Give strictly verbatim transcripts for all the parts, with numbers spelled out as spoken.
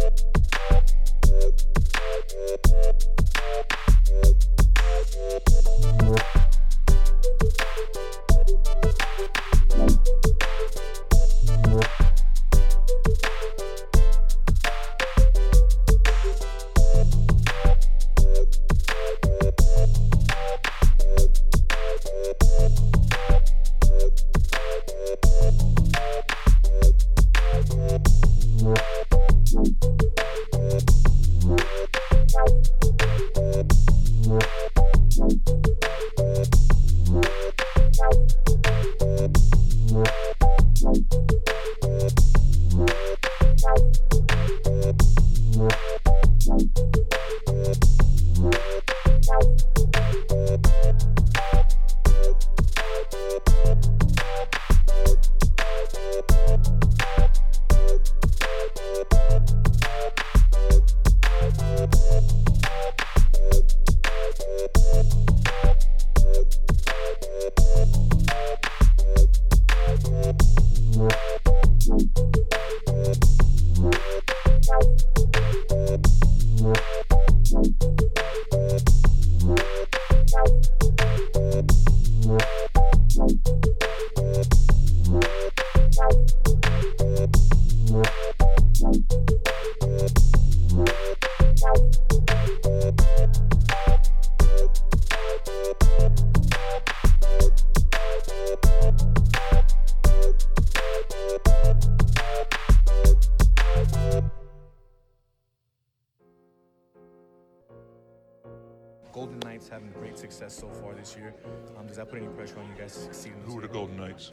Golden Knights having great success so far this year. Um, does that put any pressure on you guys to succeed in this Who are the year? Golden Knights?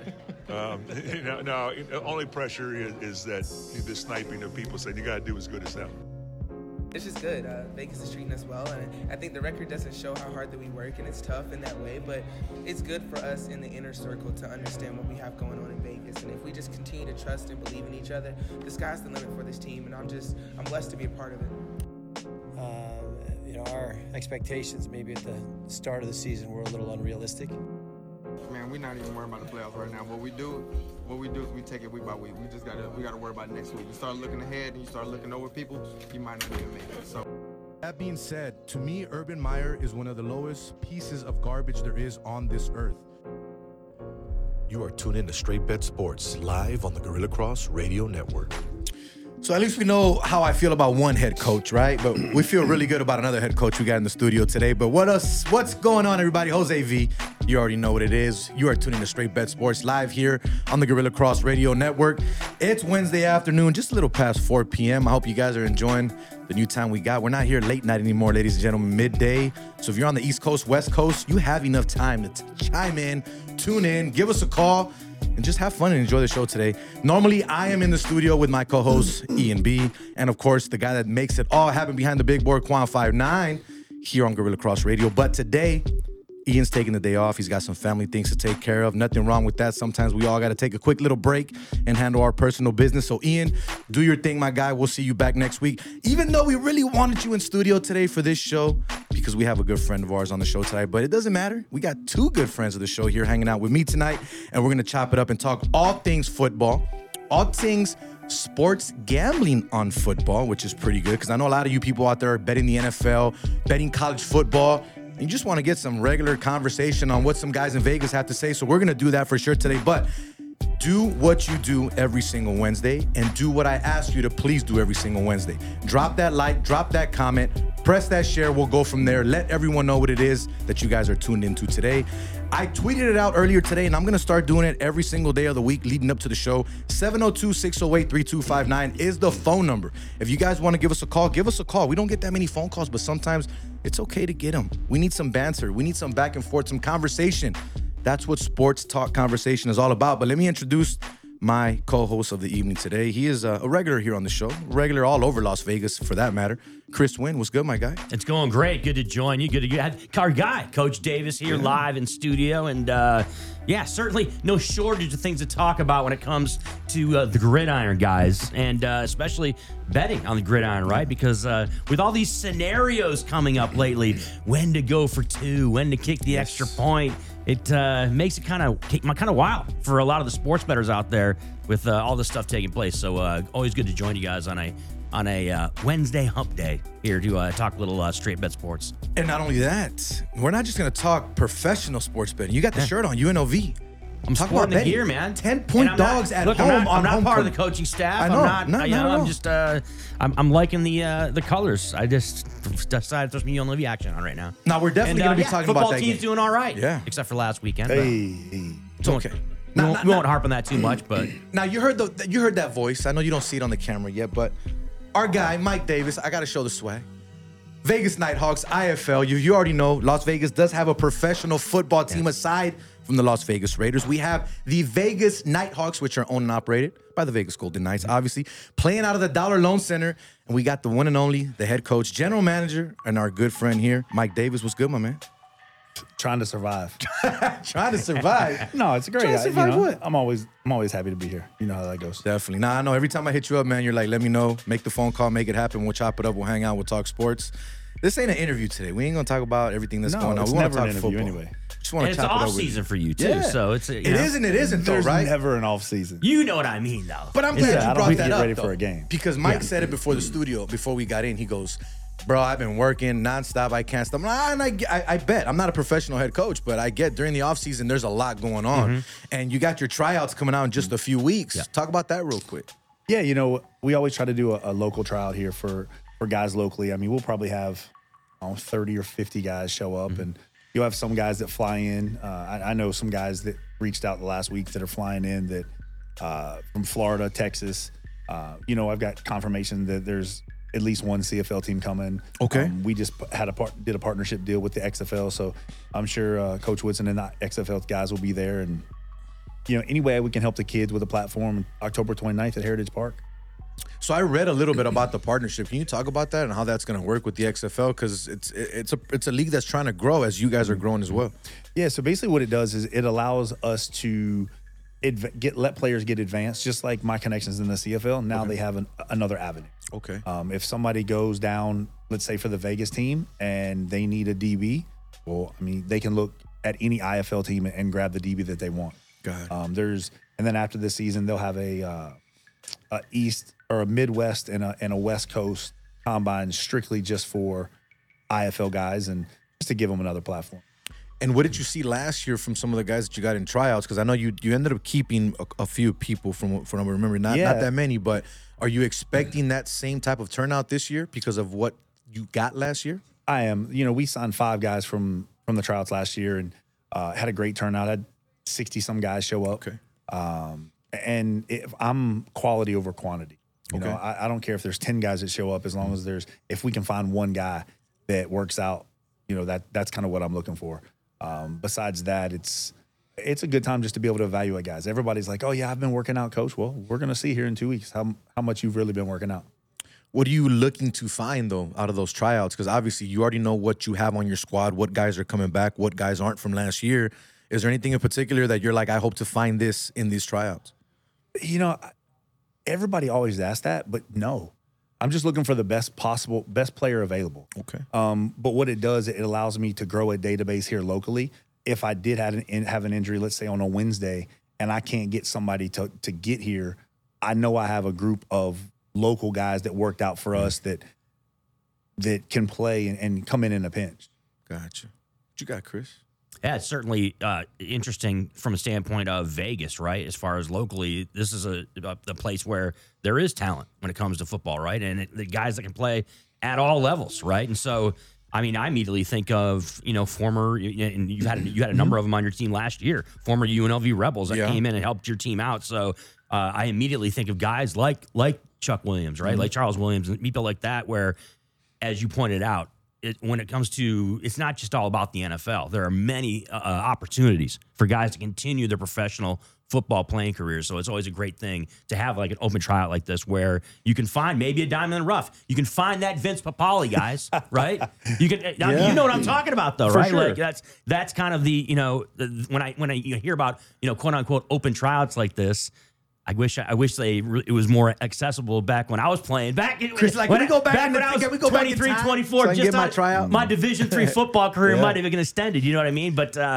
um, no, no, the only pressure is, is that the sniping that people say you got to do as good as them. It's just good. Uh, Vegas is treating us well, and I think the record doesn't show how hard that we work, and it's tough in that way, but it's good for us in the inner circle to understand what we have going on in Vegas, and if we just continue to trust and believe in each other, the sky's the limit for this team, and I'm just, I'm blessed to be a part of it. Uh, you know, our expectations maybe at the start of the season were a little unrealistic. Man, we're not even worrying about the playoffs right now. What we do, what we do is we take it week by week. We just gotta, we gotta worry about next week. You start looking ahead and you start looking over people, you might not even make it. So. That being said, to me, Urban Meyer is one of the lowest pieces of garbage there is on this earth. You are tuned in to Straight Bet Sports, live on the Gorilla Cross Radio Network. So at least we know how I feel about one head coach, right? But we feel really good about another head coach we got in the studio today. But what else? What's going on, everybody? Jose V, you already know what it is. You are tuning to Straight Bet Sports live here on the Gorilla Cross Radio Network. It's Wednesday afternoon, just a little past four p.m. I hope you guys are enjoying the new time we got. We're not here late night anymore, ladies and gentlemen, midday. So if you're on the East Coast, West Coast, you have enough time to t- chime in, tune in, give us a call, and just have fun and enjoy the show today. Normally, I am in the studio with my co-host, Ian B, and of course, the guy that makes it all happen behind the big board, Quan five nine, here on Gorilla Cross Radio. But today, Ian's taking the day off. He's got some family things to take care of. Nothing wrong with that. Sometimes we all got to take a quick little break and handle our personal business. So, Ian, do your thing, my guy. We'll see you back next week. Even though we really wanted you in studio today for this show, because we have a good friend of ours on the show tonight, but it doesn't matter. We got two good friends of the show here hanging out with me tonight, and we're going to chop it up and talk all things football, all things sports gambling on football, which is pretty good because I know a lot of you people out there are betting the N F L, betting college football, and you just want to get some regular conversation on what some guys in Vegas have to say. So we're going to do that for sure today. But do what you do every single Wednesday and do what I ask you to please do every single Wednesday. Drop that like, drop that comment, press that share. We'll go from there. Let everyone know what it is that you guys are tuned into today. I tweeted it out earlier today, and I'm going to start doing it every single day of the week leading up to the show. seven oh two, six oh eight, three two five nine is the phone number. If you guys want to give us a call, give us a call. We don't get that many phone calls, but sometimes it's okay to get them. We need some banter. We need some back and forth, some conversation. That's what sports talk conversation is all about. But let me introduce my co-host of the evening today. He is a regular here on the show, regular all over Las Vegas for that matter. Chris Wynn, what's good, my guy? It's going great. Good to join you. Good to have our guy, Coach Davis, here yeah. live in studio. And uh, yeah, certainly no shortage of things to talk about when it comes to uh, the gridiron, guys, and uh, especially betting on the gridiron, right? Because uh, with all these scenarios coming up lately, when to go for two, when to kick the yes. extra point, it uh, makes it kind of kind of wild for a lot of the sports bettors out there with uh, all this stuff taking place. So uh, always good to join you guys on a on a uh, Wednesday hump day here to uh, talk a little uh, straight bet sports. And not only that, we're not just going to talk professional sports betting. You got the Yeah. shirt on, U N L V. I'm Talk sporting about the betting. gear, man. ten-point And I'm not- dogs at look, home I'm not, on I'm not home part of court. the coaching staff. I know. I'm not. No, you not know, at I'm all. just. Uh, I'm, I'm liking the uh, the colors. I just decided to throw some U N L V action on right now. Now, we're definitely And, uh, going to be yeah, talking football about that team's game. doing all right. Yeah. Except for last weekend. but Hey, It's okay. We, Now, won't, now- we won't harp on that too much, but Now you heard the you heard that voice. I know you don't see it on the camera yet, but our guy Mike Davis. I got to show the swag. Vegas Nighthawks, I F L. You you already know Las Vegas does have a professional football team aside from the Las Vegas Raiders. We have the Vegas Nighthawks, which are owned and operated by the Vegas Golden Knights, obviously playing out of the Dollar Loan Center, and we got the one and only, the head coach, general manager, and our good friend here, Mike Davis. What's good, my man? trying to survive. Trying to survive. No, it's great. Trying to I- you survive know, what? I'm always, I'm always happy to be here. You know how that goes. Definitely. Nah, I know every time I hit you up, man, you're like, let me know, make the phone call, make it happen. We'll chop it up, we'll hang out, we'll talk sports. This ain't an interview today. We ain't gonna talk about everything that's No, going on. it's We want never to an talk interview football. anyway. Just want and to it's chop it off up with season you. for you too. Yeah. So it's you It know, is and it isn't though, There's right? never an off season. You know what I mean, though. But I'm It's- glad Yeah, I you don't brought think that you get up ready though, for a game. because Mike Yeah. said it before the studio, before we got in. He goes, "Bro, I've been working nonstop. I can't stop." Ah, and I, I, I bet I'm not a professional head coach, but I get during the offseason there's a lot going on, Mm-hmm. and you got your tryouts coming out in just a few weeks. Talk about that real quick. Yeah, you know, we always try to do a, a local tryout here for for guys locally. I mean, we'll probably have oh, thirty or fifty guys show up, Mm-hmm. and you'll have some guys that fly in. Uh, I, I know some guys that reached out the last week that are flying in that uh, from Florida, Texas. Uh, you know, I've got confirmation that there's at least one C F L team coming. Okay. Um, we just had a part, did a partnership deal with the X F L, so I'm sure uh, Coach Woodson and the X F L guys will be there. And you know, any way we can help the kids with a platform, October twenty-ninth at Heritage Park. So I read a little bit about the partnership. Can you talk about that and how that's going to work with the X F L? Because it's it's a it's a league that's trying to grow as you guys are growing as well. Yeah, so basically what it does is it allows us to adv- get let players get advanced, just like my connections in the C F L. Now they have an, another avenue. Okay. Um, if somebody goes down, let's say for the Vegas team, and they need a D B, well, I mean, they can look at any I F L team and grab the D B that they want. Got it. Um, there's and then after the season, they'll have a, uh, a East or a Midwest and a and a West Coast combine strictly just for I F L guys and just to give them another platform. And what did you see last year from some of the guys that you got in tryouts? Because I know you you ended up keeping a, a few people from from what I remember, not Yeah. not that many, but are you expecting that same type of turnout this year because of what you got last year? I am. You know, we signed five guys from from the tryouts last year and uh, had a great turnout. Had sixty some guys show up. Okay. Um, and if I'm quality over quantity. You Okay. know, I, I don't care if there's ten guys that show up as long as there's if we can find one guy that works out. You know, that that's kind of what I'm looking for. Um, besides that, it's it's a good time just to be able to evaluate guys. Everybody's like, "Oh yeah, I've been working out, coach." Well, we're gonna see here in two weeks how how much you've really been working out. What are you looking to find though out of those tryouts? Because obviously you already know what you have on your squad, what guys are coming back, what guys aren't from last year. Is there anything in particular that you're like, I hope to find this in these tryouts? You know, everybody always asks that, but no. I'm just looking for the best possible, best player available. Okay. Um, but what it does, it allows me to grow a database here locally. If I did have an, have an injury, let's say on a Wednesday, and I can't get somebody to to get here, I know I have a group of local guys that worked out for us that that can play and, and come in in a pinch. Gotcha. What you got, Chris? Yeah, it's certainly uh, interesting from a standpoint of Vegas, right? As far as locally, this is a, a, a place where there is talent when it comes to football, right? And it, the guys that can play at all levels, right? And so, I mean, I immediately think of, you know, former, and you had you had a number of them on your team last year, former U N L V Rebels that Yeah. came in and helped your team out. So uh, I immediately think of guys like like Chuck Williams, right? Like Charles Williams and people like that, where, as you pointed out, It, when it comes to, it's not just all about the N F L. There are many uh, opportunities for guys to continue their professional football playing careers. So it's always a great thing to have like an open tryout like this where you can find maybe a diamond in the rough. You can find that Vince Papale, guys, right? You can, now, Yeah. you know what I'm talking about, though, For right? sure. Like that's that's kind of the, you know, the, when I when I you hear about, you know, quote unquote open tryouts like this. I wish I wish they re- it was more accessible back when I was playing. Back in, Chris, like, when can we go back back in when the- I was can we go back in twenty-three, time twenty-four, so I can just get my on- tryout? my Division three football career Yeah. might have been extended. You know what I mean? But uh,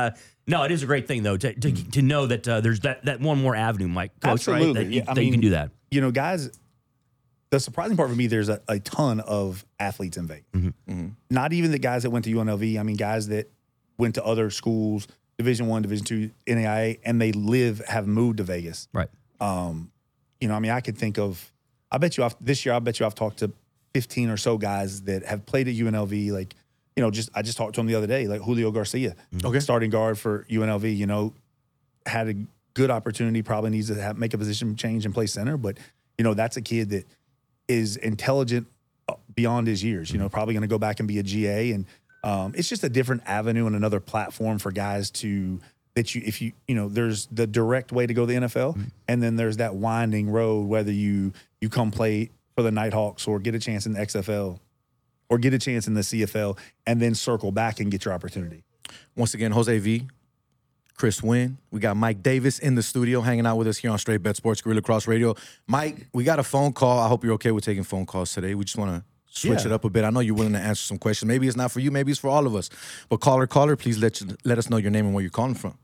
No, it is a great thing though to to, to know that uh, there's that, that one more avenue, Mike. Coach, Absolutely. right? That, you, Yeah, I that you can mean, do that. You know, guys, the surprising part for me, there's a, a ton of athletes in Vegas. Mm-hmm. Not even the guys that went to U N L V. I mean, guys that went to other schools, Division One, Division Two, N A I A, and they live, have moved to Vegas. Right. Um, you know, I mean, I could think of, I bet you I've, this year, I bet you I've talked to fifteen or so guys that have played at U N L V. Like, you know, just I just talked to him the other day, like Julio Garcia, Okay. starting guard for U N L V. You know, had a good opportunity, probably needs to have, make a position change and play center, but you know, that's a kid that is intelligent beyond his years. You know, probably going to go back and be a G A, and um, it's just a different avenue and another platform for guys to that you if you you know there's the direct way to go to the N F L, mm-hmm. and then there's that winding road, whether you you come play for the Nighthawks or get a chance in the X F L or get a chance in the C F L and then circle back and get your opportunity. Once again, Jose V, Chris Wynn. We got Mike Davis in the studio hanging out with us here on Straight Bet Sports, Gorilla Cross Radio. Mike, we got a phone call. I hope you're okay with taking phone calls today. We just want to switch Yeah. it up a bit. I know you're willing to answer some questions. Maybe it's not for you. Maybe it's for all of us. But caller, caller, please let you, let us know your name and where you're calling from.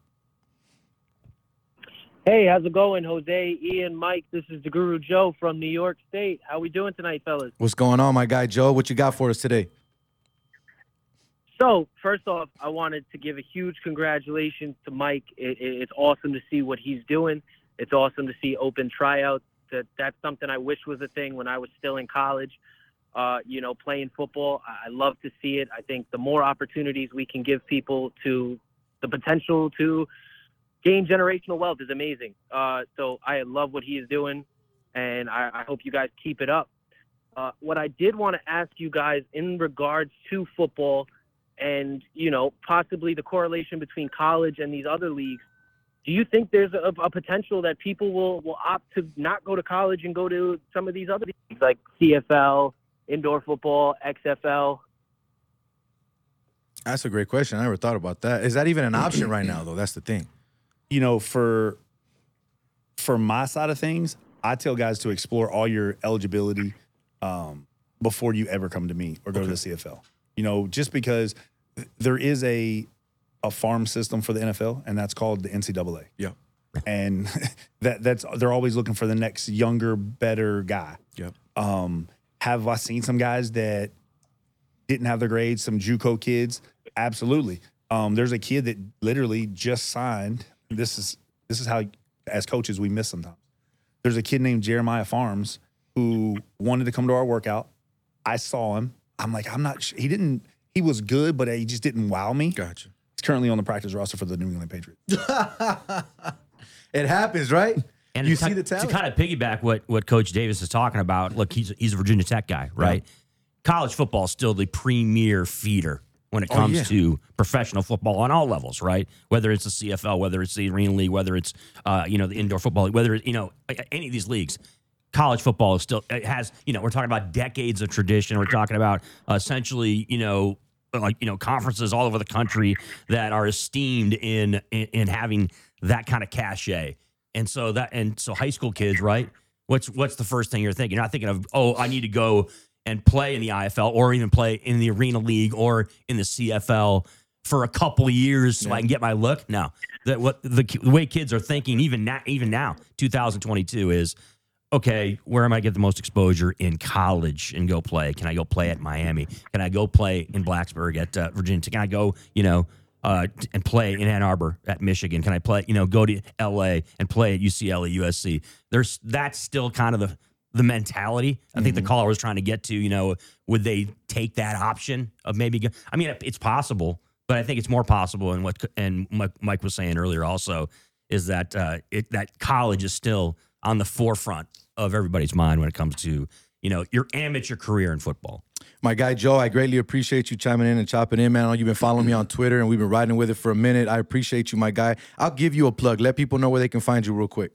Hey, how's it going, Jose, Ian, Mike? This is the Guru Joe from New York State. How we doing tonight, fellas? What's going on, my guy Joe? What you got for us today? So, first off, I wanted to give a huge congratulations to Mike. It, it, it's awesome to see what he's doing. It's awesome to see open tryouts. That that's something I wish was a thing when I was still in college. Uh, you know, playing football, I, I love to see it. I think the more opportunities we can give people to the potential to gain generational wealth is amazing. Uh, so I love what he is doing, and I, I hope you guys keep it up. Uh, what I did want to ask you guys in regards to football and, you know, possibly the correlation between college and these other leagues, do you think there's a, a potential that people will, will opt to not go to college and go to some of these other leagues like C F L, indoor football, X F L? That's a great question. I never thought about that. Is that even an option right now, though? That's the thing. You know, for for my side of things, I tell guys to explore all your eligibility um, before you ever come to me or go okay. to the C F L. You know, just because there is a a farm system for the N F L, and that's called the N C double A. Yeah, and that that's they're always looking for the next younger, better guy. Yeah. Um, have I seen some guys that didn't have the grades? Some JUCO kids, absolutely. Um, there's a kid that literally just signed. This is this is how, as coaches, we miss sometimes. There's a kid named Jeremiah Farms who wanted to come to our workout. I saw him. I'm like, I'm not sure. He didn't, he was good, but he just didn't wow me. Gotcha. He's currently on the practice roster for the New England Patriots. It happens, right? And you to, see the talent. To kind of piggyback what, what Coach Davis is talking about, look, he's, he's a Virginia Tech guy, right? Yeah. College football is still the premier feeder when it comes oh, yeah. to professional football on all levels, right? Whether it's the C F L, whether it's the Arena League, whether it's, uh, you know, the indoor football league, whether it's, you know, any of these leagues. College football is still, it has, you know, we're talking about decades of tradition. We're talking about uh, essentially, you know, like, you know, conferences all over the country that are esteemed in, in, in having that kind of cachet. And so that, and so high school kids, right? What's, what's the first thing you're thinking? You're not thinking of, oh, I need to go and play in the I F L or even play in the Arena League or in the C F L for a couple of years so yeah. I can get my look. No, that what the, the way kids are thinking, even now, even now, two thousand twenty-two is, okay, where am I get the most exposure in college and go play? Can I go play at Miami? Can I go play in Blacksburg at uh, Virginia? Can I go, you know, uh, and play in Ann Arbor at Michigan? Can I play, you know, go to L A and play at U C L A, U S C? There's that's still kind of the the mentality. I think mm-hmm. the caller was trying to get to, you know, would they take that option of maybe? Go, I mean, it's possible, but I think it's more possible. And what and Mike was saying earlier also is that uh, it, that college is still on the forefront of everybody's mind when it comes to, you know, your amateur career in football. My guy, Joe, I greatly appreciate you chiming in and chopping in, man. I know you've been following me on Twitter, and we've been riding with it for a minute. I appreciate you, my guy. I'll give you a plug. Let people know where they can find you real quick.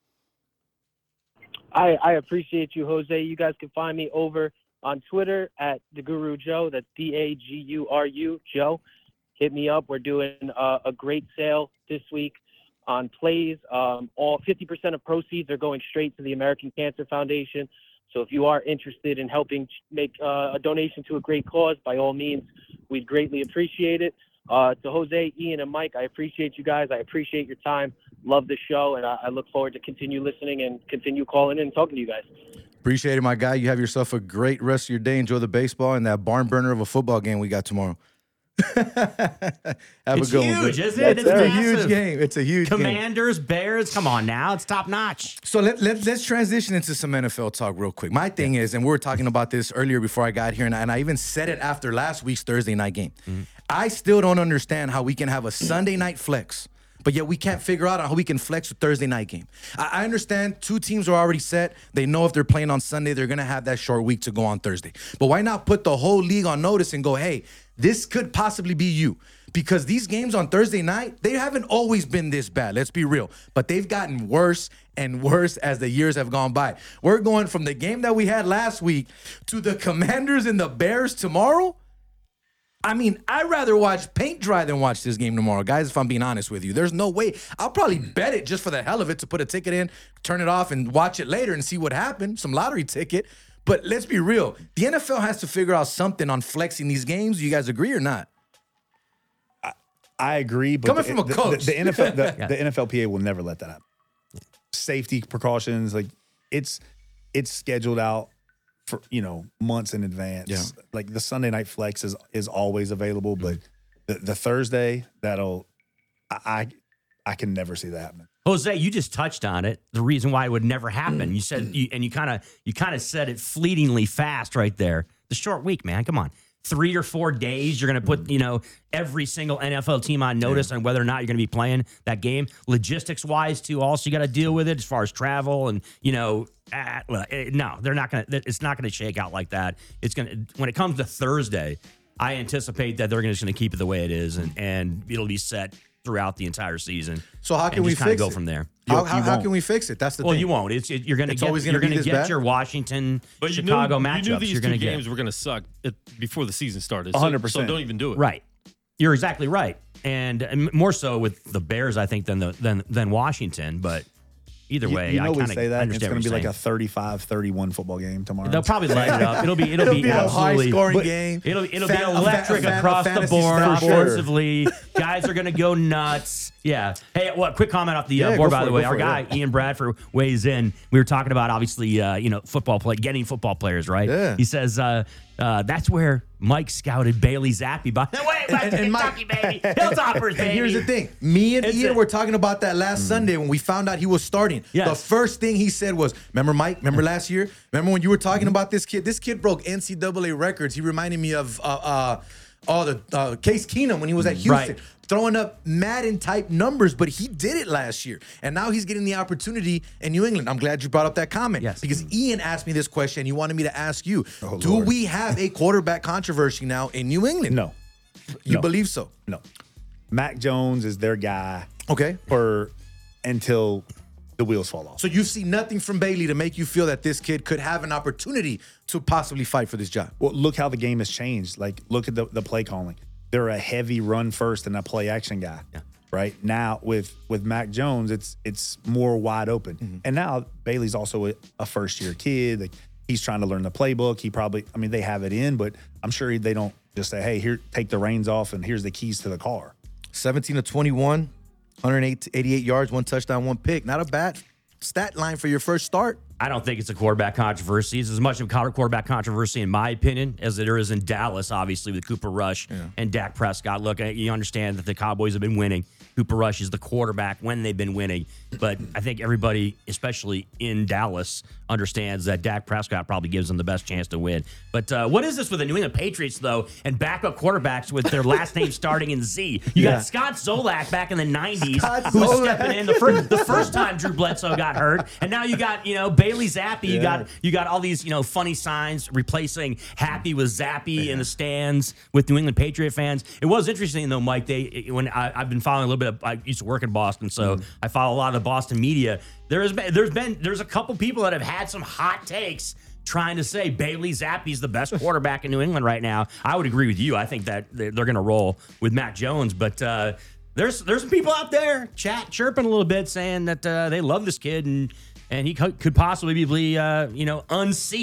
I, I appreciate you, Jose. You guys can find me over on Twitter at The Guru Joe. That's D A G U R U, Joe. Hit me up. We're doing uh, a great sale this week on plays. Um, all fifty percent of proceeds are going straight to the American Cancer Foundation. So if you are interested in helping make uh, a donation to a great cause, by all means, we'd greatly appreciate it. Uh, to Jose, Ian, and Mike, I appreciate you guys. I appreciate your time. Love the show, and I, I look forward to continue listening and continue calling in and talking to you guys. Appreciate it, my guy. You have yourself a great rest of your day. Enjoy the baseball and that barn burner of a football game we got tomorrow. Have it's a good huge, one. isn't it? It's, it's a massive. huge game. It's a huge Commanders, game. Bears, come on now. It's top notch. So let, let, let's transition into some N F L talk real quick. My thing is, and we were talking about this earlier before I got here, and I, and I even said it after last week's Thursday night game. Mm-hmm. I still don't understand how we can have a Sunday night flex, but yet we can't figure out how we can flex a Thursday night game. I, I understand two teams are already set. They know if they're playing on Sunday, they're going to have that short week to go on Thursday. But why not put the whole league on notice and go, hey, this could possibly be you? Because these games on Thursday night, they haven't always been this bad. Let's be real. But they've gotten worse and worse as the years have gone by. We're going from the game that we had last week to the Commanders and the Bears tomorrow. I mean, I'd rather watch paint dry than watch this game tomorrow, guys, if I'm being honest with you. There's no way. I'll probably bet it just for the hell of it to put a ticket in, turn it off, and watch it later and see what happened. Some lottery ticket. But let's be real. The N F L has to figure out something on flexing these games. Do you guys agree or not? I, I agree. But Coming the, from a the, coach. The, the, N F L, the, Yeah. the N F L P A will never let that happen. Safety precautions, like it's it's scheduled out for, you know, months in advance. Yeah. Like the Sunday night flex is is always available, but the, the Thursday, that'll I, I I can never see that happening. Jose, you just touched on it. The reason why it would never happen. You said, you, and you kind of, you kind of said it fleetingly fast right there. The short week, man. Come on, three or four days. You're going to put, you know, every single N F L team on notice yeah. on whether or not you're going to be playing that game. Logistics wise, too. Also, you got to deal with it as far as travel and, you know, uh, well, it, no, they're not going to. It's not going to shake out like that. It's going to. When it comes to Thursday, I anticipate that they're just going to keep it the way it is, and and it'll be set throughout the entire season. So how can and we just fix go it? from there? How, how, how can we fix it? That's the well, thing. you won't. It's it, you're going to get always gonna you're going be to this get bad? your Washington, But you Chicago knew, matchups. you knew these you're two going to games get were going to suck it, before the season started. So, one hundred percent. So don't even do it. right. You're exactly right, and, and more so with the Bears, I think, than the than than Washington. But either You, way, you know I we kind of say that. understand It's going what to be you're like a saying. thirty-five thirty-one football game tomorrow. They'll probably light it up. It'll be it'll, It'll be, be a absolutely high-scoring but game. It'll it'll Fa- be a fa- electric a fa- across a the fantasy board star. offensively. Guys are going to go nuts. Yeah. Hey, what? Quick comment off the Yeah, uh, go board, for by it, the go way. for Our it, guy yeah. Ian Bradford weighs in. We were talking about obviously, uh, you know, football play, getting football players, right? Yeah. He says uh, uh, that's where Mike scouted Bailey Zappi. By wait, wait, And- and Kentucky, Mike- baby, Hilltoppers, baby. And here's the thing. Me and It's Ian a- were talking about that last Sunday when we found out he was starting. Yes. The first thing he said was, remember, Mike? Remember last year? Remember when you were talking about this kid? This kid broke N C double A records. He reminded me of uh, uh, oh, the uh, Case Keenum when he was at Houston. Right. Throwing up Madden-type numbers, but he did it last year. And now he's getting the opportunity in New England. I'm glad you brought up that comment. Yes. Because Ian asked me this question. He wanted me to ask you, Oh, do Lord. we have a quarterback controversy now in New England? No. You No. believe so? No. Mac Jones is their guy Okay. for until the wheels fall off. So you see nothing from Bailey to make you feel that this kid could have an opportunity to possibly fight for this job. Well, look how the game has changed. Like, look at the, the play calling. They're a heavy run first and a play action guy. Yeah. Right now with with Mac Jones, it's it's more wide open. Mm-hmm. And now Bailey's also a, a first year kid. Like, he's trying to learn the playbook. He probably, I mean, they have it in, but I'm sure they don't just say, hey, here, take the reins off and here's the keys to the car. seventeen to twenty-one, one eighty-eight yards, one touchdown, one pick. Not a bad stat line for your first start. I don't think it's a quarterback controversy. It's as much of a quarterback controversy, in my opinion, as there is in Dallas, obviously, with Cooper Rush and Dak Prescott. Look, you understand that the Cowboys have been winning. Cooper Rush is the quarterback when they've been winning. But I think everybody, especially in Dallas, understands that Dak Prescott probably gives them the best chance to win. But uh, what is this with the New England Patriots, though, and backup quarterbacks with their last name starting in Z? You Yeah. got Scott Zolak back in the nineties, Scott who was Zolak. stepping in the first, the first time Drew Bledsoe got hurt. And now you got, you know, Bailey Zappi. You got you got all these, you know, funny signs replacing Happy with Zappy in the stands with New England Patriot fans. It was interesting, though, Mike. They when I, I've been following a little bit of, I used to work in Boston, so Mm-hmm. I follow a lot of the Boston media. There has been, there's been, there's a couple people that have had some hot takes trying to say Bailey Zappi's the best quarterback in New England right now. I would agree with you. I think that they're, they're going to roll with Mac Jones, but uh, there's there's some people out there chat chirping a little bit saying that uh, they love this kid and and he co- could possibly be uh, you know unseat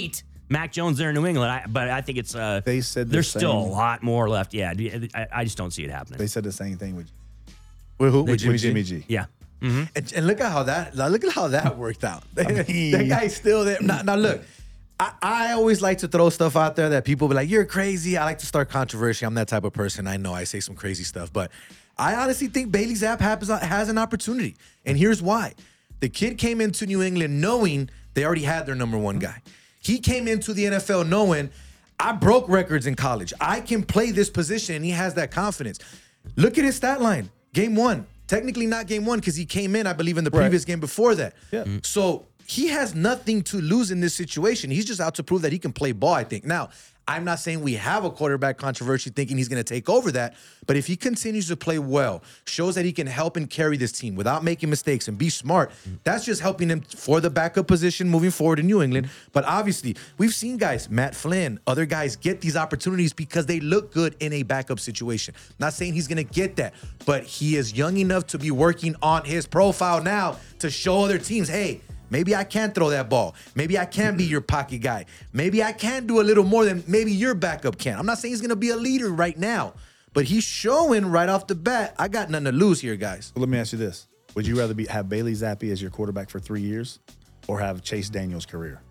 Mac Jones there in New England. I, but I think it's uh, They said the there's still a same- lot more left. Yeah, I, I just don't see it happening. They said the same thing with, With who? with With Jimmy G? Jimmy G. Yeah. And, and look at how that look at how that worked out. mean- that guy's still there. Now, now look, I, I always like to throw stuff out there that people be like, "You're crazy." I like to start controversy. I'm that type of person. I know I say some crazy stuff, but I honestly think Bailey Zapp has, has an opportunity, and here's why: the kid came into New England knowing they already had their number one guy. He came into the N F L knowing I broke records in college. I can play this position, and he has that confidence. Look at his stat line. Game one. Technically not game one because he came in, I believe, in the Right. previous game before that. Yeah. So he has nothing to lose in this situation. He's just out to prove that he can play ball, I think. Now, I'm not saying we have a quarterback controversy thinking he's going to take over that, but if he continues to play well, shows that he can help and carry this team without making mistakes and be smart, that's just helping him for the backup position moving forward in New England. But obviously, we've seen guys, Matt Flynn, other guys get these opportunities because they look good in a backup situation. Not saying he's going to get that, but he is young enough to be working on his profile now to show other teams, hey, maybe I can throw that ball. Maybe I can be your pocket guy. Maybe I can do a little more than maybe your backup can. I'm not saying he's going to be a leader right now, but he's showing right off the bat, I got nothing to lose here, guys. Well, let me ask you this. Would you rather be have Bailey Zappi as your quarterback for three years or have Chase Daniels' career?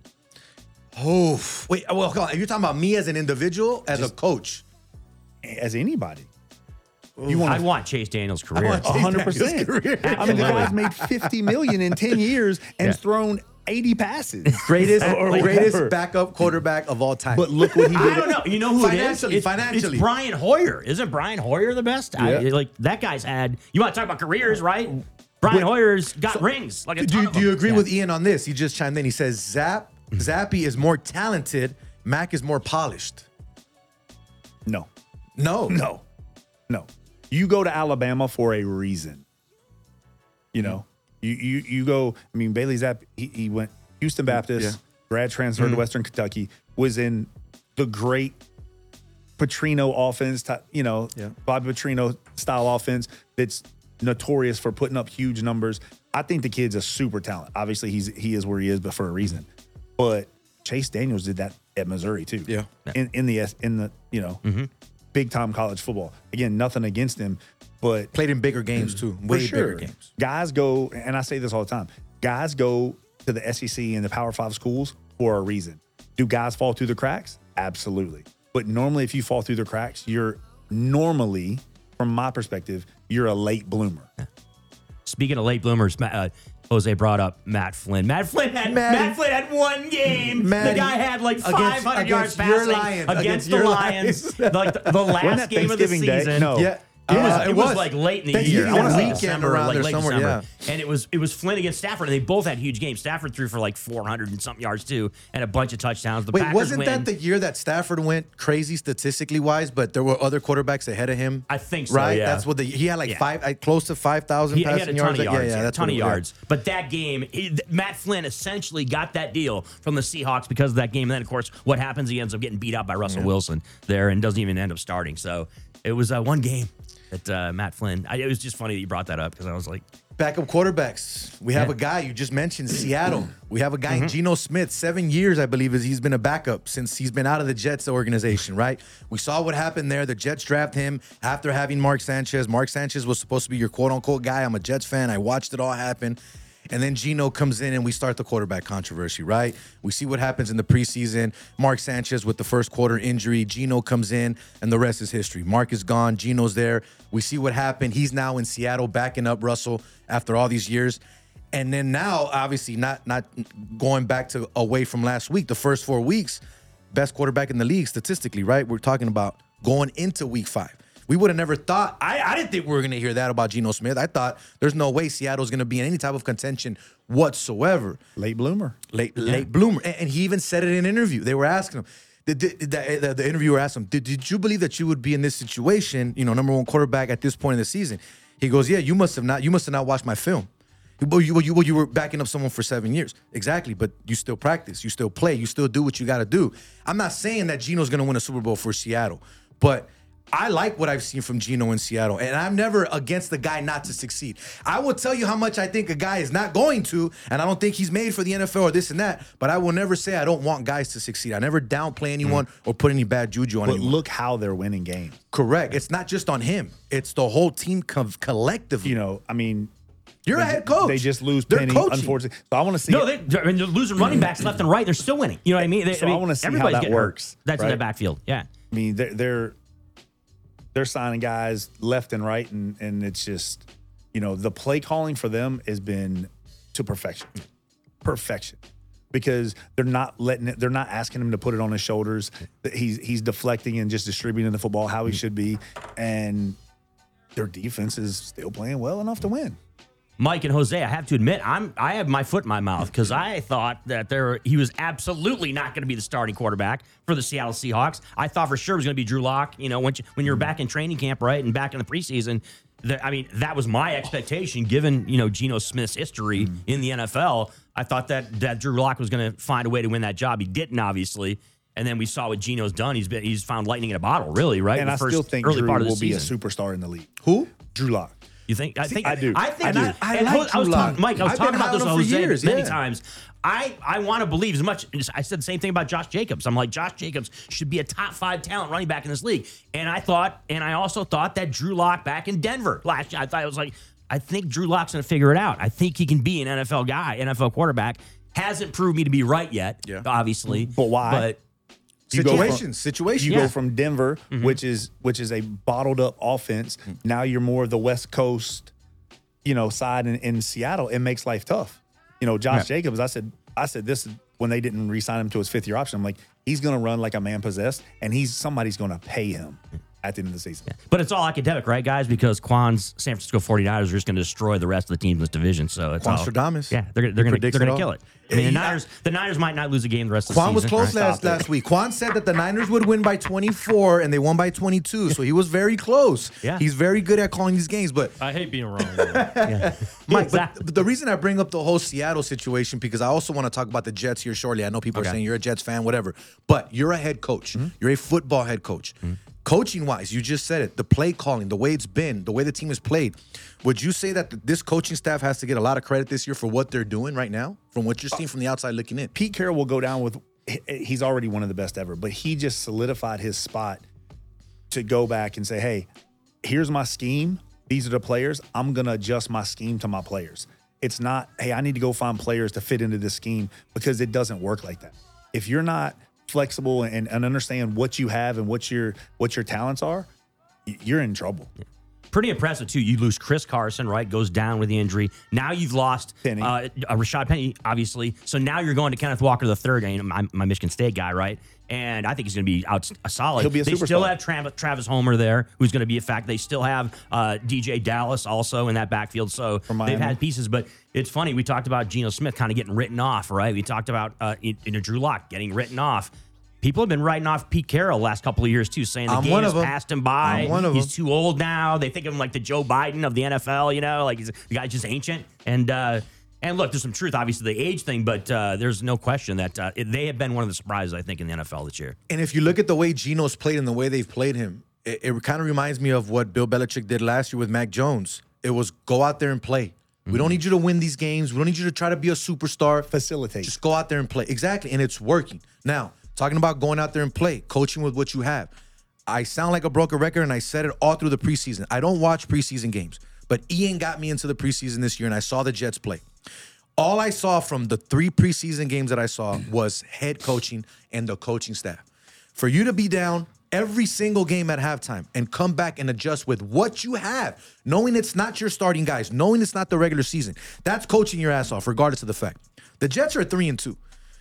Oh, wait, well, hold on. You're talking about me as an individual, as a coach? As anybody. You want I'd want Chase Daniels' career. want Chase one hundred percent. Daniels' career. I mean, the guy's made fifty million dollars in ten years and Yeah. thrown eighty passes. Greatest, Or greatest whatever. backup quarterback of all time. But look what he did. I don't know. You know who it is? Financially, It's, financially. it's Brian Hoyer. Isn't Brian Hoyer the best? I, Yeah. like that guy's had. You want to talk about careers, right? Brian Wait, Hoyer's got rings. Like a do, ton you- of do you them. agree Yeah. with Ian on this? He just chimed in. He says Zap, Zappy is more talented. Mac is more polished. No. No. No. No. You go to Alabama for a reason. You know, you you you go. I mean, Bailey Zapp. He, he went Houston Baptist. Yeah. Grad transferred to Western Kentucky. Was in the great Petrino offense. ty- You know, Yeah. Bobby Petrino style offense that's notorious for putting up huge numbers. I think the kid's a super talent. Obviously, he's he is where he is, but for a reason. But Chase Daniels did that at Missouri too. Yeah. In in the S- in the you know. Big time college football. Again, nothing against him, but Played in bigger games, too. for Way sure, bigger games. guys go, and I say this all the time, guys go to the S E C and the Power Five schools for a reason. Do guys fall through the cracks? Absolutely. But normally, if you fall through the cracks, you're normally, from my perspective, you're a late bloomer. Speaking of late bloomers, Ma- uh, Jose brought up Matt Flynn. Matt Flynn had Matty. Matt Flynn had one game. Matty. The guy had like Against- five hundred yards against your passing Lions. against, Against the your Lions. Lions. like the, the Wasn't last that game of the Thanksgiving Day? season. No. Yeah. It, Uh, was, it it was was. like late in the Thanksgiving year. I want to say weekend December, around like there late somewhere, December. And it was it was Flynn against Stafford, and they both had huge games. Stafford threw for like four hundred and something yards too, and a bunch of touchdowns. The Wait, Packers wasn't win. that the year that Stafford went crazy statistically wise, but there were other quarterbacks ahead of him? I think so, Right? yeah. That's what the he had like Yeah. five, uh, close to five thousand He, he passing had a ton yards. of yards. Yeah, yeah, yeah, that's a ton what of it was, yeah. yards. But that game, he, Matt Flynn essentially got that deal from the Seahawks because of that game. And then, of course, what happens? He ends up getting beat out by Russell Wilson there and doesn't even end up starting. So it was uh, one game that uh, Matt Flynn. I, it was just funny that you brought that up because I was like, Backup quarterbacks. We have Yeah. a guy you just mentioned, Seattle. We have a guy, Mm-hmm. Geno Smith, seven years, I believe, is he's been a backup since he's been out of the Jets organization, right? We saw what happened there. The Jets draft him after having Mark Sanchez. Mark Sanchez was supposed to be your quote-unquote guy. I'm a Jets fan. I watched it all happen. And then Geno comes in and we start the quarterback controversy, right? We see what happens in the preseason. Mark Sanchez with the first quarter injury. Geno comes in and the rest is history. Mark is gone. Geno's there. We see what happened. He's now in Seattle backing up Russell after all these years. And then now, obviously, not not going back to away from last week, the first four weeks, best quarterback in the league statistically, right? We're talking about going into week five. We would have never thought, I, I didn't think we were going to hear that about Geno Smith. I thought there's no way Seattle's going to be in any type of contention whatsoever. Late bloomer. Late late bloomer. And, and he even said it in an interview. They were asking him, the, the, the, the interviewer asked him, did, did you believe that you would be in this situation, you know, number one quarterback at this point in the season? He goes, yeah, you must have not, you must have not watched my film. Well, you, well, you, well, you were backing up someone for seven years. Exactly, but you still practice. You still play. You still do what you got to do. I'm not saying that Geno's going to win a Super Bowl for Seattle, but I like what I've seen from Geno in Seattle, and I'm never against the guy not to succeed. I will tell you how much I think a guy is not going to, and I don't think he's made for the N F L or this and that, but I will never say I don't want guys to succeed. I never downplay anyone mm. or put any bad juju on but anyone. Look how they're winning games. Correct. It's not just on him. It's the whole team co- collectively. You know, I mean, you're they, a head coach. They just lose They're Penny, coaching. unfortunately. So I want to see. No, they, I mean, they're losing running backs left and right. They're still winning. You know what I mean? They, so I, mean, I want to see how everybody's that getting works. Hurt. That's right? in the backfield. Yeah. I mean, they're they're they're signing guys left and right, and and it's just, you know, the play calling for them has been to perfection, perfection, because they're not letting it. They're not asking him to put it on his shoulders. He's he's deflecting and just distributing the football how he should be, and their defense is still playing well enough to win. Mike and Jose, I have to admit, I'm I have my foot in my mouth because I thought that there he was absolutely not going to be the starting quarterback for the Seattle Seahawks. I thought for sure it was going to be Drew Lock. You know, when you, when you were back in training camp, right, and back in the preseason. The, I mean, that was my expectation, given you know Geno Smith's history mm. in the N F L. I thought that that Drew Lock was going to find a way to win that job. He didn't, obviously. And then we saw what Geno's done. He's been he's found lightning in a bottle, really, right? And the I first, still think early Drew part of the will be season. a superstar in the league. Who? Drew Lock. You think? I think I do. I think. And I, I, and like I was Drew talking, Lock. Mike. I was I've talking been about this high with on him for Jose years, many yeah. times. I I want to believe as much. I said the same thing about Josh Jacobs. I'm like, Josh Jacobs should be a top five talent running back in this league. And I thought, and I also thought that Drew Lock back in Denver last year. I thought it was like, I think Drew Lock's going to figure it out. I think he can be an N F L guy, N F L quarterback. Hasn't proved me to be right yet, yeah. obviously. But why? But You situations, go from, situations. You Yeah. go from Denver, Mm-hmm. which is which is a bottled up offense. Now you're more of the West Coast, you know, side in, in Seattle. It makes life tough. You know, Josh Yeah. Jacobs. I said, I said this when they didn't re-sign him to his fifth year option. I'm like, he's going to run like a man possessed, and he's somebody's going to pay him at the end of the season. Yeah. But it's all academic, right, guys? Because Quan's San Francisco forty-niners are just going to destroy the rest of the teams in this division. So it's all, Quanstradamus. yeah, they're, they're going to they're predicts going it to kill all. it. I mean, the He- Niners the Niners might not lose a game the rest of the Quan was season. close Right? last, last week. Quan said that the Niners would win by twenty-four, and they won by twenty-two. So he was very close. Yeah. He's very good at calling these games. But I hate being wrong. though. Yeah. Mike, Exactly. but the reason I bring up the whole Seattle situation, because I also want to talk about the Jets here shortly. I know people Okay. are saying you're a Jets fan, whatever. But you're a head coach. Mm-hmm. You're a football head coach. Mm-hmm. Coaching-wise, you just said it, the play calling, the way it's been, the way the team has played. Would you say that this coaching staff has to get a lot of credit this year for what they're doing right now, from what you're seeing from the outside looking in? Pete Carroll will go down with, he's already one of the best ever, but he just solidified his spot to go back and say, hey, here's my scheme. These are the players. I'm going to adjust my scheme to my players. It's not, hey, I need to go find players to fit into this scheme, because it doesn't work like that. If you're not flexible and, and understand what you have and what your what your talents are, you're in trouble. Pretty impressive, too. You lose Chris Carson, right? Goes down with the injury. Now you've lost Penny. Uh, uh, Rashad Penny, obviously. So now you're going to Kenneth Walker the third, my, my Michigan State guy, right? And I think he's going to be out a solid. He'll be a they superstar. still have Travis, Travis Homer there, who's going to be a fact. They still have uh, D J Dallas also in that backfield. So From they've Miami. had pieces. But it's funny. We talked about Geno Smith kind of getting written off, right? We talked about uh, in, in a Drew Lock getting written off. People have been writing off Pete Carroll the last couple of years, too, saying the I'm game one has of 'em. passed him by. I'm one of He's 'em. too old now. They think of him like the Joe Biden of the N F L, you know, like he's the guy's just ancient. And uh, and look, there's some truth, obviously, the age thing, but uh, there's no question that uh, it, they have been one of the surprises, I think, in the N F L this year. And if you look at the way Geno's played and the way they've played him, it, it kind of reminds me of what Bill Belichick did last year with Mac Jones. It was go out there and play. Mm-hmm. We don't need you to win these games. We don't need you to try to be a superstar. Facilitate. Just go out there and play. Exactly. And it's working. Now, talking about going out there and play, coaching with what you have. I sound like a broken record, and I said it all through the preseason. I don't watch preseason games, but Ian got me into the preseason this year, and I saw the Jets play. All I saw from the three preseason games that I saw was head coaching and the coaching staff. For you to be down every single game at halftime and come back and adjust with what you have, knowing it's not your starting guys, knowing it's not the regular season, that's coaching your ass off, regardless of the fact. The Jets are three and two.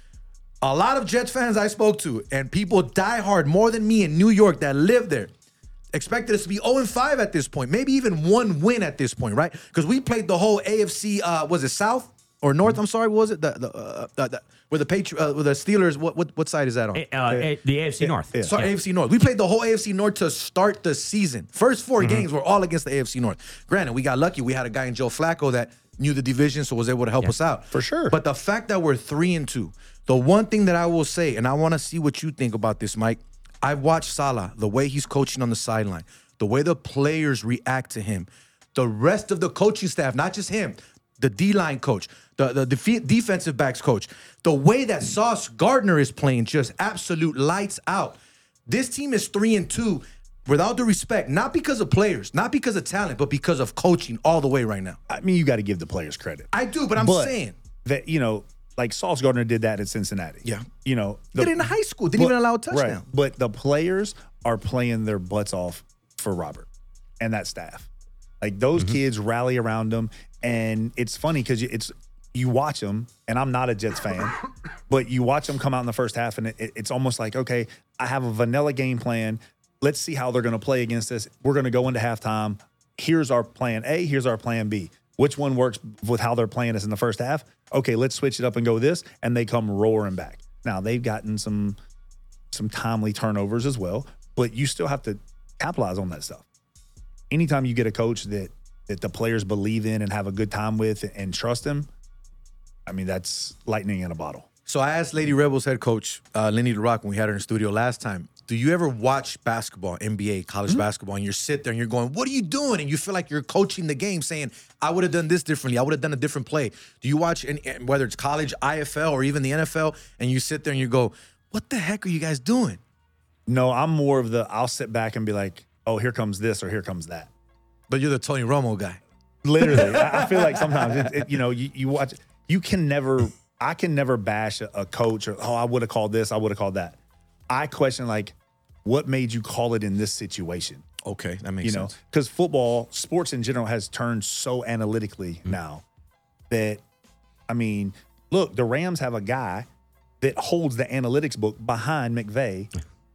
A lot of Jets fans I spoke to, and people die hard more than me in New York that live there, expected us to be oh and five at this point, maybe even one win at this point, right? Because we played the whole A F C, uh, was it South or North? I'm sorry, what was it? The, the, uh, the, the where the Patri- uh, where the Steelers, what, what what side is that on? Uh, uh, the A F C North. Yeah. Sorry, A F C North. We played the whole A F C North to start the season. First four Mm-hmm. games were all against the A F C North. Granted, we got lucky. We had a guy in Joe Flacco that knew the division, so was able to help Yeah. us out. For sure. But the fact that we're three and two, the one thing that I will say, and I want to see what you think about this, Mike, I've watched Salah, the way he's coaching on the sideline, the way the players react to him, the rest of the coaching staff, not just him, the D-line coach, the, the defe- defensive backs coach, the way that Sauce Gardner is playing, just absolute lights out. This team is three and two, without the respect, not because of players, not because of talent, but because of coaching all the way right now. I mean, you got to give the players credit. I do, but I'm but saying that, you know, like Sauce Gardner did that at Cincinnati. Yeah. You know, the, did it in high school, didn't but, even allow a touchdown. Right. But the players are playing their butts off for Robert and that staff. Like those mm-hmm. kids rally around him, and it's funny because it's you watch them, and I'm not a Jets fan, but you watch them come out in the first half, and it, it's almost like, okay, I have a vanilla game plan. Let's see how they're going to play against us. We're going to go into halftime. Here's our plan A. Here's our plan B. Which one works with how they're playing us in the first half? Okay, let's switch it up and go this, and they come roaring back. Now they've gotten some some timely turnovers as well, but you still have to capitalize on that stuff. Anytime you get a coach that that the players believe in and have a good time with and trust him, I mean, that's lightning in a bottle. So I asked Lady Rebels head coach, uh, Lenny DeRock, when we had her in the studio last time, do you ever watch basketball, N B A, college mm-hmm. basketball, and you sit there and you're going, what are you doing? And you feel like you're coaching the game saying, I would have done this differently. I would have done a different play. Do you watch, any, whether it's college, I F L, or even the N F L, and you sit there and you go, what the heck are you guys doing? No, I'm more of the, I'll sit back and be like, oh, here comes this or here comes that. But you're the Tony Romo guy. Literally. I feel like sometimes, it, it, you know, you, you watch, you can never, I can never bash a, a coach or, oh, I would have called this, I would have called that. I question, like, what made you call it in this situation? Okay, that makes you know, sense. Because football, sports in general, has turned so analytically mm-hmm. now that, I mean, look, the Rams have a guy that holds the analytics book behind McVay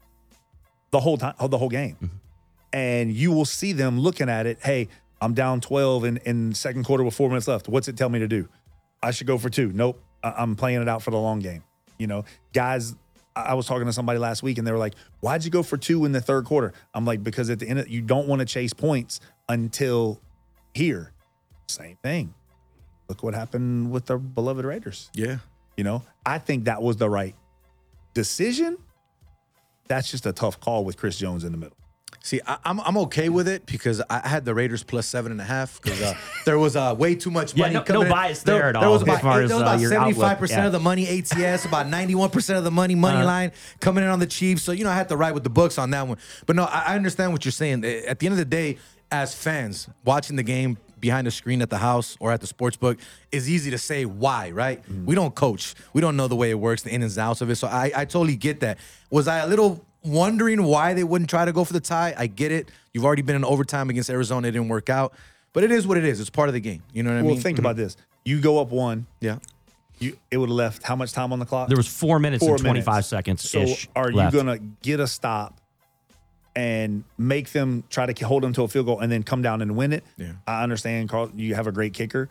the whole time, the whole game. Mm-hmm. And you will see them looking at it. Hey, I'm down twelve in, in second quarter with four minutes left. What's it tell me to do? I should go for two. Nope. I'm playing it out for the long game. You know, guys, I was talking to somebody last week and they were like, why'd you go for two in the third quarter? I'm like, because at the end of, you don't want to chase points until here. Same thing. Look what happened with the beloved Raiders. Yeah. You know, I think that was the right decision. That's just a tough call with Chris Jones in the middle. See, I, I'm I'm okay with it because I had the Raiders plus seven and a half because uh, there was uh, way too much money yeah, no, coming no in. bias there, there at there all. Was about, as far there as, was about uh, your seventy-five percent yeah. of the money A T S, about ninety-one percent of the money money uh-huh. line coming in on the Chiefs. So, you know, I had to write with the books on that one. But no, I, I understand what you're saying. At the end of the day, as fans, watching the game behind the screen at the house or at the sports book is easy to say why, right? Mm. We don't coach. We don't know the way it works, the ins and outs of it. So I, I totally get that. Was I a little wondering why they wouldn't try to go for the tie? I get it. You've already been in overtime against Arizona. It didn't work out. But it is what it is. It's part of the game. You know what I well, mean? Well, think mm-hmm. about this. You go up one. Yeah. You It would have left how much time on the clock? There was four minutes four and twenty-five minutes. seconds. So are you going to get a stop and make them try to hold them to a field goal and then come down and win it? Yeah. I understand, Carl. You have a great kicker.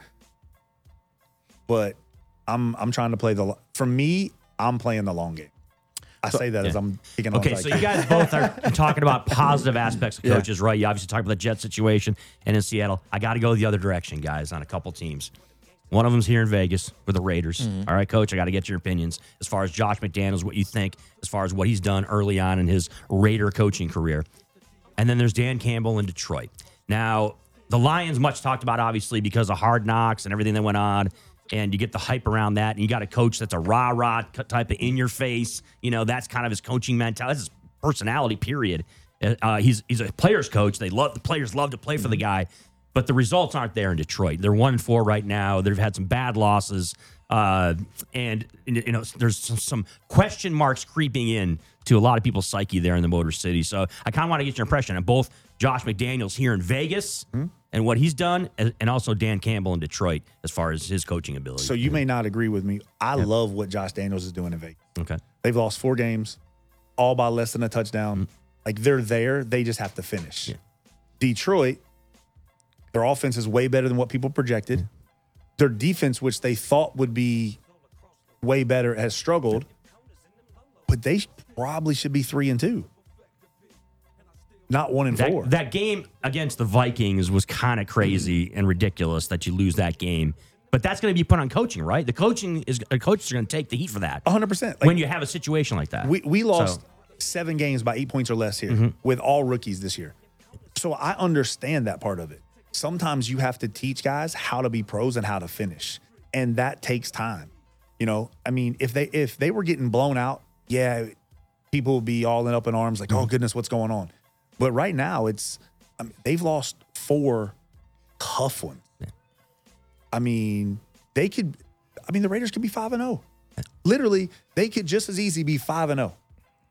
But I'm I'm trying to play the – for me, I'm playing the long game. I say that yeah. as I'm picking okay, on so you guys both are talking about positive aspects of coaches, yeah. right? You obviously talked about the Jet situation and in Seattle. I got to go the other direction, guys, on a couple teams. One of them's here in Vegas for the Raiders. Mm-hmm. All right, Coach, I got to get your opinions as far as Josh McDaniels, what you think as far as what he's done early on in his Raider coaching career. And then there's Dan Campbell in Detroit. Now, the Lions, much talked about, obviously, because of Hard Knocks and everything that went on. And you get the hype around that, and you got a coach that's a rah-rah type of in-your-face. You know, that's kind of his coaching mentality. That's his personality, period. Uh, he's he's a player's coach. They love the players love to play for the guy, but the results aren't there in Detroit. They're one and four right now. They've had some bad losses, uh, and you know there's some, some question marks creeping in to a lot of people's psyche there in the Motor City. So I kind of want to get your impression on both Josh McDaniels here in Vegas. Mm-hmm. And what he's done, and also Dan Campbell in Detroit as far as his coaching ability. So you may not agree with me. I yeah. love what Josh Daniels is doing in Vegas. Okay. They've lost four games, all by less than a touchdown. Mm-hmm. Like, they're there. They just have to finish. Yeah. Detroit, their offense is way better than what people projected. Mm-hmm. Their defense, which they thought would be way better, has struggled. But they probably should be three and two. Not one and that, four. That game against the Vikings was kind of crazy and ridiculous that you lose that game. But that's going to be put on coaching, right? The coaching is, the coaches are going to take the heat for that. one hundred percent. Like, when you have a situation like that. We we lost so. seven games by eight points or less here Mm-hmm. with all rookies this year. So I understand that part of it. Sometimes you have to teach guys how to be pros and how to finish, and that takes time. You know, I mean, if they if they were getting blown out, yeah, people would be all in up in arms like, oh goodness, what's going on? But right now, it's I mean, they've lost four tough ones. I mean, they could. I mean, the Raiders could be five and zero. Literally, they could just as easy be five and zero.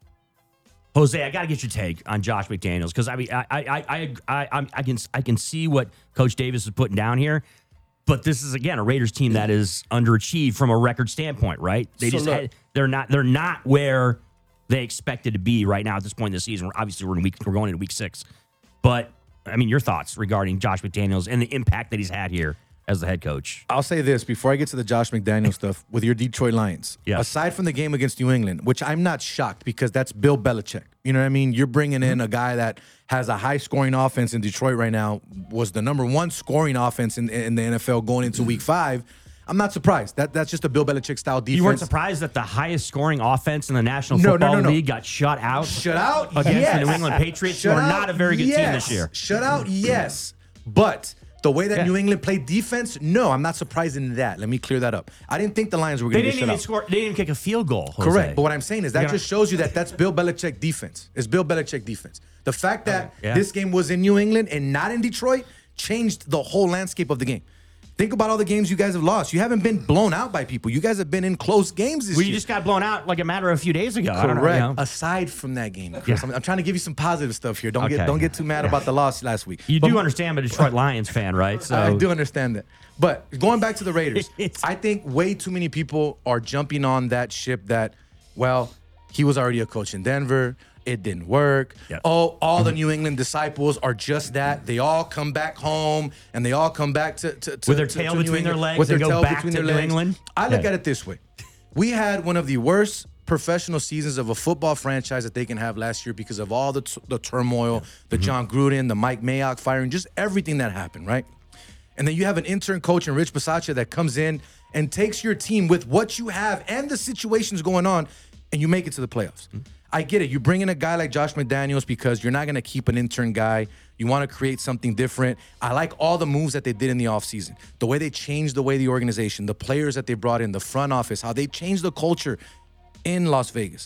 Jose, I got to get your take on Josh McDaniels because I mean, I, I, I, I, I, I can, I can see what Coach Davis is putting down here, but this is again a Raiders team that is underachieved from a record standpoint, right? They So just, look- had, they're not, they're not where they expected to be right now at this point in the season. Obviously, we're in week, we're going into week six, but I mean, your thoughts regarding Josh McDaniels and the impact that he's had here as the head coach. I'll say this before I get to the Josh McDaniel stuff with your Detroit Lions. Yeah. Aside from the game against New England, which I'm not shocked because that's Bill Belichick. You know what I mean? You're bringing in a guy that has a high scoring offense in Detroit right now, was the number one scoring offense in, in the N F L going into week five. I'm not surprised. That That's just a Bill Belichick style defense. You weren't surprised that the highest scoring offense in the National No, no, Football no, no. League got shut out? Shut out against yes. the New England Patriots, Shut who are out, not a very good team yes. this year. Shut out, yes. But the way that Yeah. New England played defense, no, I'm not surprised in that. Let me clear that up. I didn't think the Lions were They going to didn't get shut even out. score. They didn't even kick a field goal. Jose. Correct. But what I'm saying is that You know- just shows you that that's Bill Belichick defense. It's Bill Belichick defense. The fact that Yeah. this game was in New England and not in Detroit changed the whole landscape of the game. Think about all the games you guys have lost. You haven't been blown out by people. You guys have been in close games this Well, year. you just got blown out like a matter of a few days ago. I don't Correct. know, you know. Aside from that game, Chris, Yeah. I'm, I'm trying to give you some positive stuff here. Don't Okay. get don't get too mad about the loss last week. You But- do understand, I'm a Detroit Lions fan, right? So I do understand that. But going back to the Raiders, It's- I think way too many people are jumping on that ship that, well, he was already a coach in Denver. It didn't work. Yep. Oh, all the New England disciples are just that. They all come back home and they all come back to, to, to With their to- tail to New between their England legs with their and go tail back between to their New legs. England? I look Yeah. at it this way. We had one of the worst professional seasons of a football franchise that they can have last year because of all the, t- the turmoil, the Mm-hmm. John Gruden, the Mike Mayock firing, just everything that happened, right? And then you have an intern coach in Rich Bisaccia that comes in and takes your team with what you have and the situations going on, and you make it to the playoffs. I get it. You bring in a guy like Josh McDaniels because you're not going to keep an intern guy. You want to create something different. I like all the moves that they did in the offseason. The way they changed the way the organization, the players that they brought in, the front office, how they changed the culture in Las Vegas.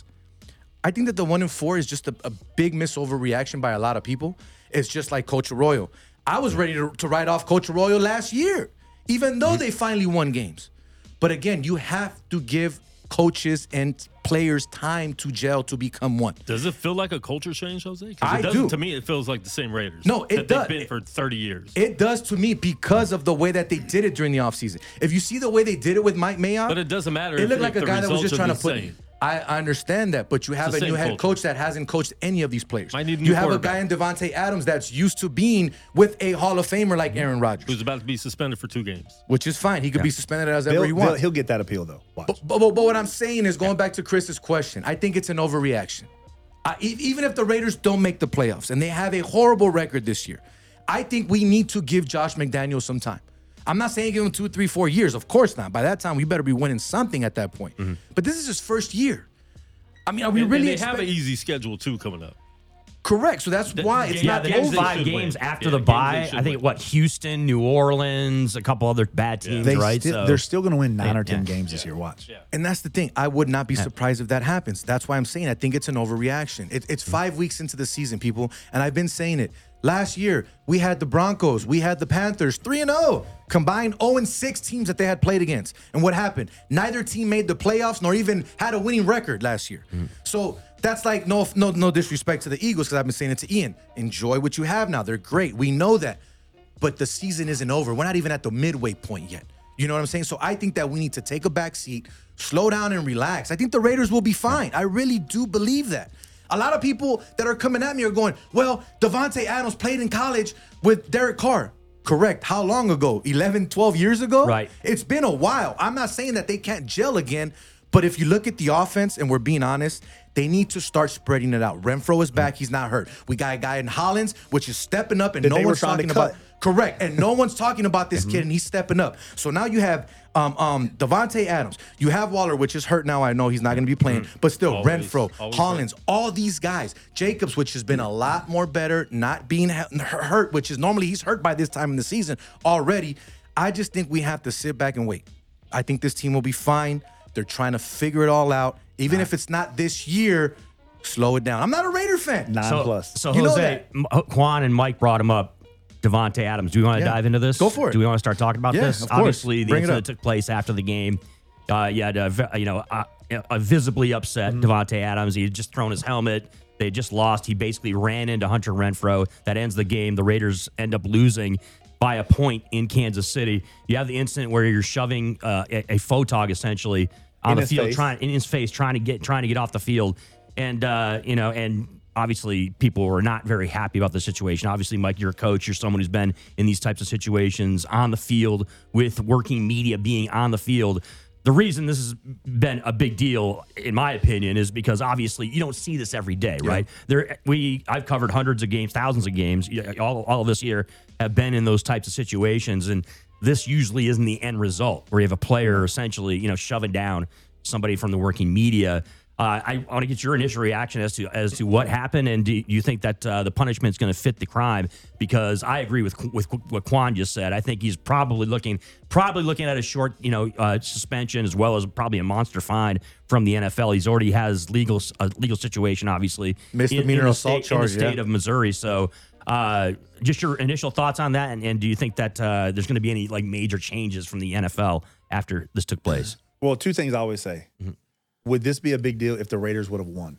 I think that the one and four is just a, a big miss overreaction by a lot of people. It's just like Coach Arroyo. I was ready to, to write off Coach Arroyo last year, even though they finally won games. But again, you have to give coaches and players time to gel to become one. Does it feel like a culture change, Jose? 'Cause I it doesn't, do. To me, it feels like the same Raiders. No, it that does. They've been for thirty years. It does to me because of the way that they did it during the offseason. If you see the way they did it with Mike Mayock, But it doesn't matter It if- looked like if a the guy that was just results trying are to the put. same. I I understand that, but you have It's a the new same head culture. coach that hasn't coached any of these players. Might need a new You have a quarterback. guy in Devontae Adams that's used to being with a Hall of Famer like Aaron Rodgers, Who's about to be suspended for two games. which is fine. He could be suspended as Bill, ever he Bill- wants. he'll get that appeal though. Watch. But, but, but what I'm saying is going back to Chris's question, I think it's an overreaction. I, e- even if the Raiders don't make the playoffs and they have a horrible record this year, I think we need to give Josh McDaniels some time. I'm not saying give him two, three, four years. Of course not. By that time, we better be winning something at that point. But this is his first year. I mean, are we And, really and they have expect- an easy schedule too coming up. correct? So that's why it's yeah, not the next over. five should games win. after Yeah, the games they bye. should I think win. what Houston, New Orleans, a couple other bad teams, They right? still, So- they're still going to win nine Yeah, or ten yeah. games this year. Watch. And that's the thing. I would not be surprised if that happens. That's why I'm saying I think it's an overreaction. It, it's five weeks into the season, people, and I've been saying it. Last year, we had the Broncos, we had the Panthers, three and oh, combined oh and six teams that they had played against. And what happened? Neither team made the playoffs nor even had a winning record last year. So that's like no no no disrespect to the Eagles, because I've been saying it to Ian. Enjoy what you have now. They're great. We know that. But the season isn't over. We're not even at the midway point yet. You know what I'm saying? So I think that we need to take a back seat, slow down and relax. I think the Raiders will be fine. I really do believe that. A lot of people that are coming at me are going, well, Devontae Adams played in college with Derek Carr. Correct. How long ago? eleven, twelve years ago? Right. It's been a while. I'm not saying that they can't gel again, but if you look at the offense, and we're being honest, They need to start spreading it out. Renfro is back. He's not hurt. We got a guy in Hollins, which is stepping up, and That no they were one's trying to talking about. cut. Correct. And no one's talking about this kid, and he's stepping up. So now you have um, um, Devontae Adams. You have Waller, which is hurt now. I know he's not going to be playing, but still, Always. Renfro, Always Hollins, all these guys. Jacobs, which has been a lot more better, not being he- hurt, which is normally he's hurt by this time in the season already. I just think we have to sit back and wait. I think this team will be fine. They're trying to figure it all out. Even if it's not this year, slow it down. I'm not a Raider fan. Nine So, plus. so You know Jose, that. M- Quan and Mike brought him up. Devontae Adams. Do we want to Yeah. dive into this? Go for it. Do we want to start talking about Yeah, this? of course. Obviously, the Bring it incident up. took place after the game. Uh, you had, a, ve- you know, a, a visibly upset Mm-hmm. Devontae Adams. He had just thrown his helmet. They had just lost. He basically ran into Hunter Renfro. That ends the game. The Raiders end up losing by a point in Kansas City. You have the incident where you're shoving uh, a, a photog essentially on In the his field, face. trying in his face, trying to get trying to get off the field, and uh, you know, and obviously people were not very happy about the situation. Obviously, Mike, you're a coach. You're someone who's been in these types of situations on the field with working media being on the field. The reason this has been a big deal, in my opinion, is because obviously you don't see this every day, right? There, we I've covered hundreds of games, thousands of games. All, all of us here have been in those types of situations, and this usually isn't the end result where you have a player essentially, you know, shoving down somebody from the working media. Uh, I want to get your initial reaction as to as to what happened, and do you think that uh, the punishment is going to fit the crime? Because I agree with with what Quan just said. I think he's probably looking probably looking at a short, you know, uh, suspension as well as probably a monster fine from the N F L. He's already has legal a legal situation, obviously, Misdemeanor in, in the assault state, in the charge, state yeah. of Missouri. So, uh, just your initial thoughts on that, and, and do you think that uh, there's going to be any like major changes from the N F L after this took place? Well, two things I always say. Mm-hmm. Would this be a big deal if the Raiders would have won?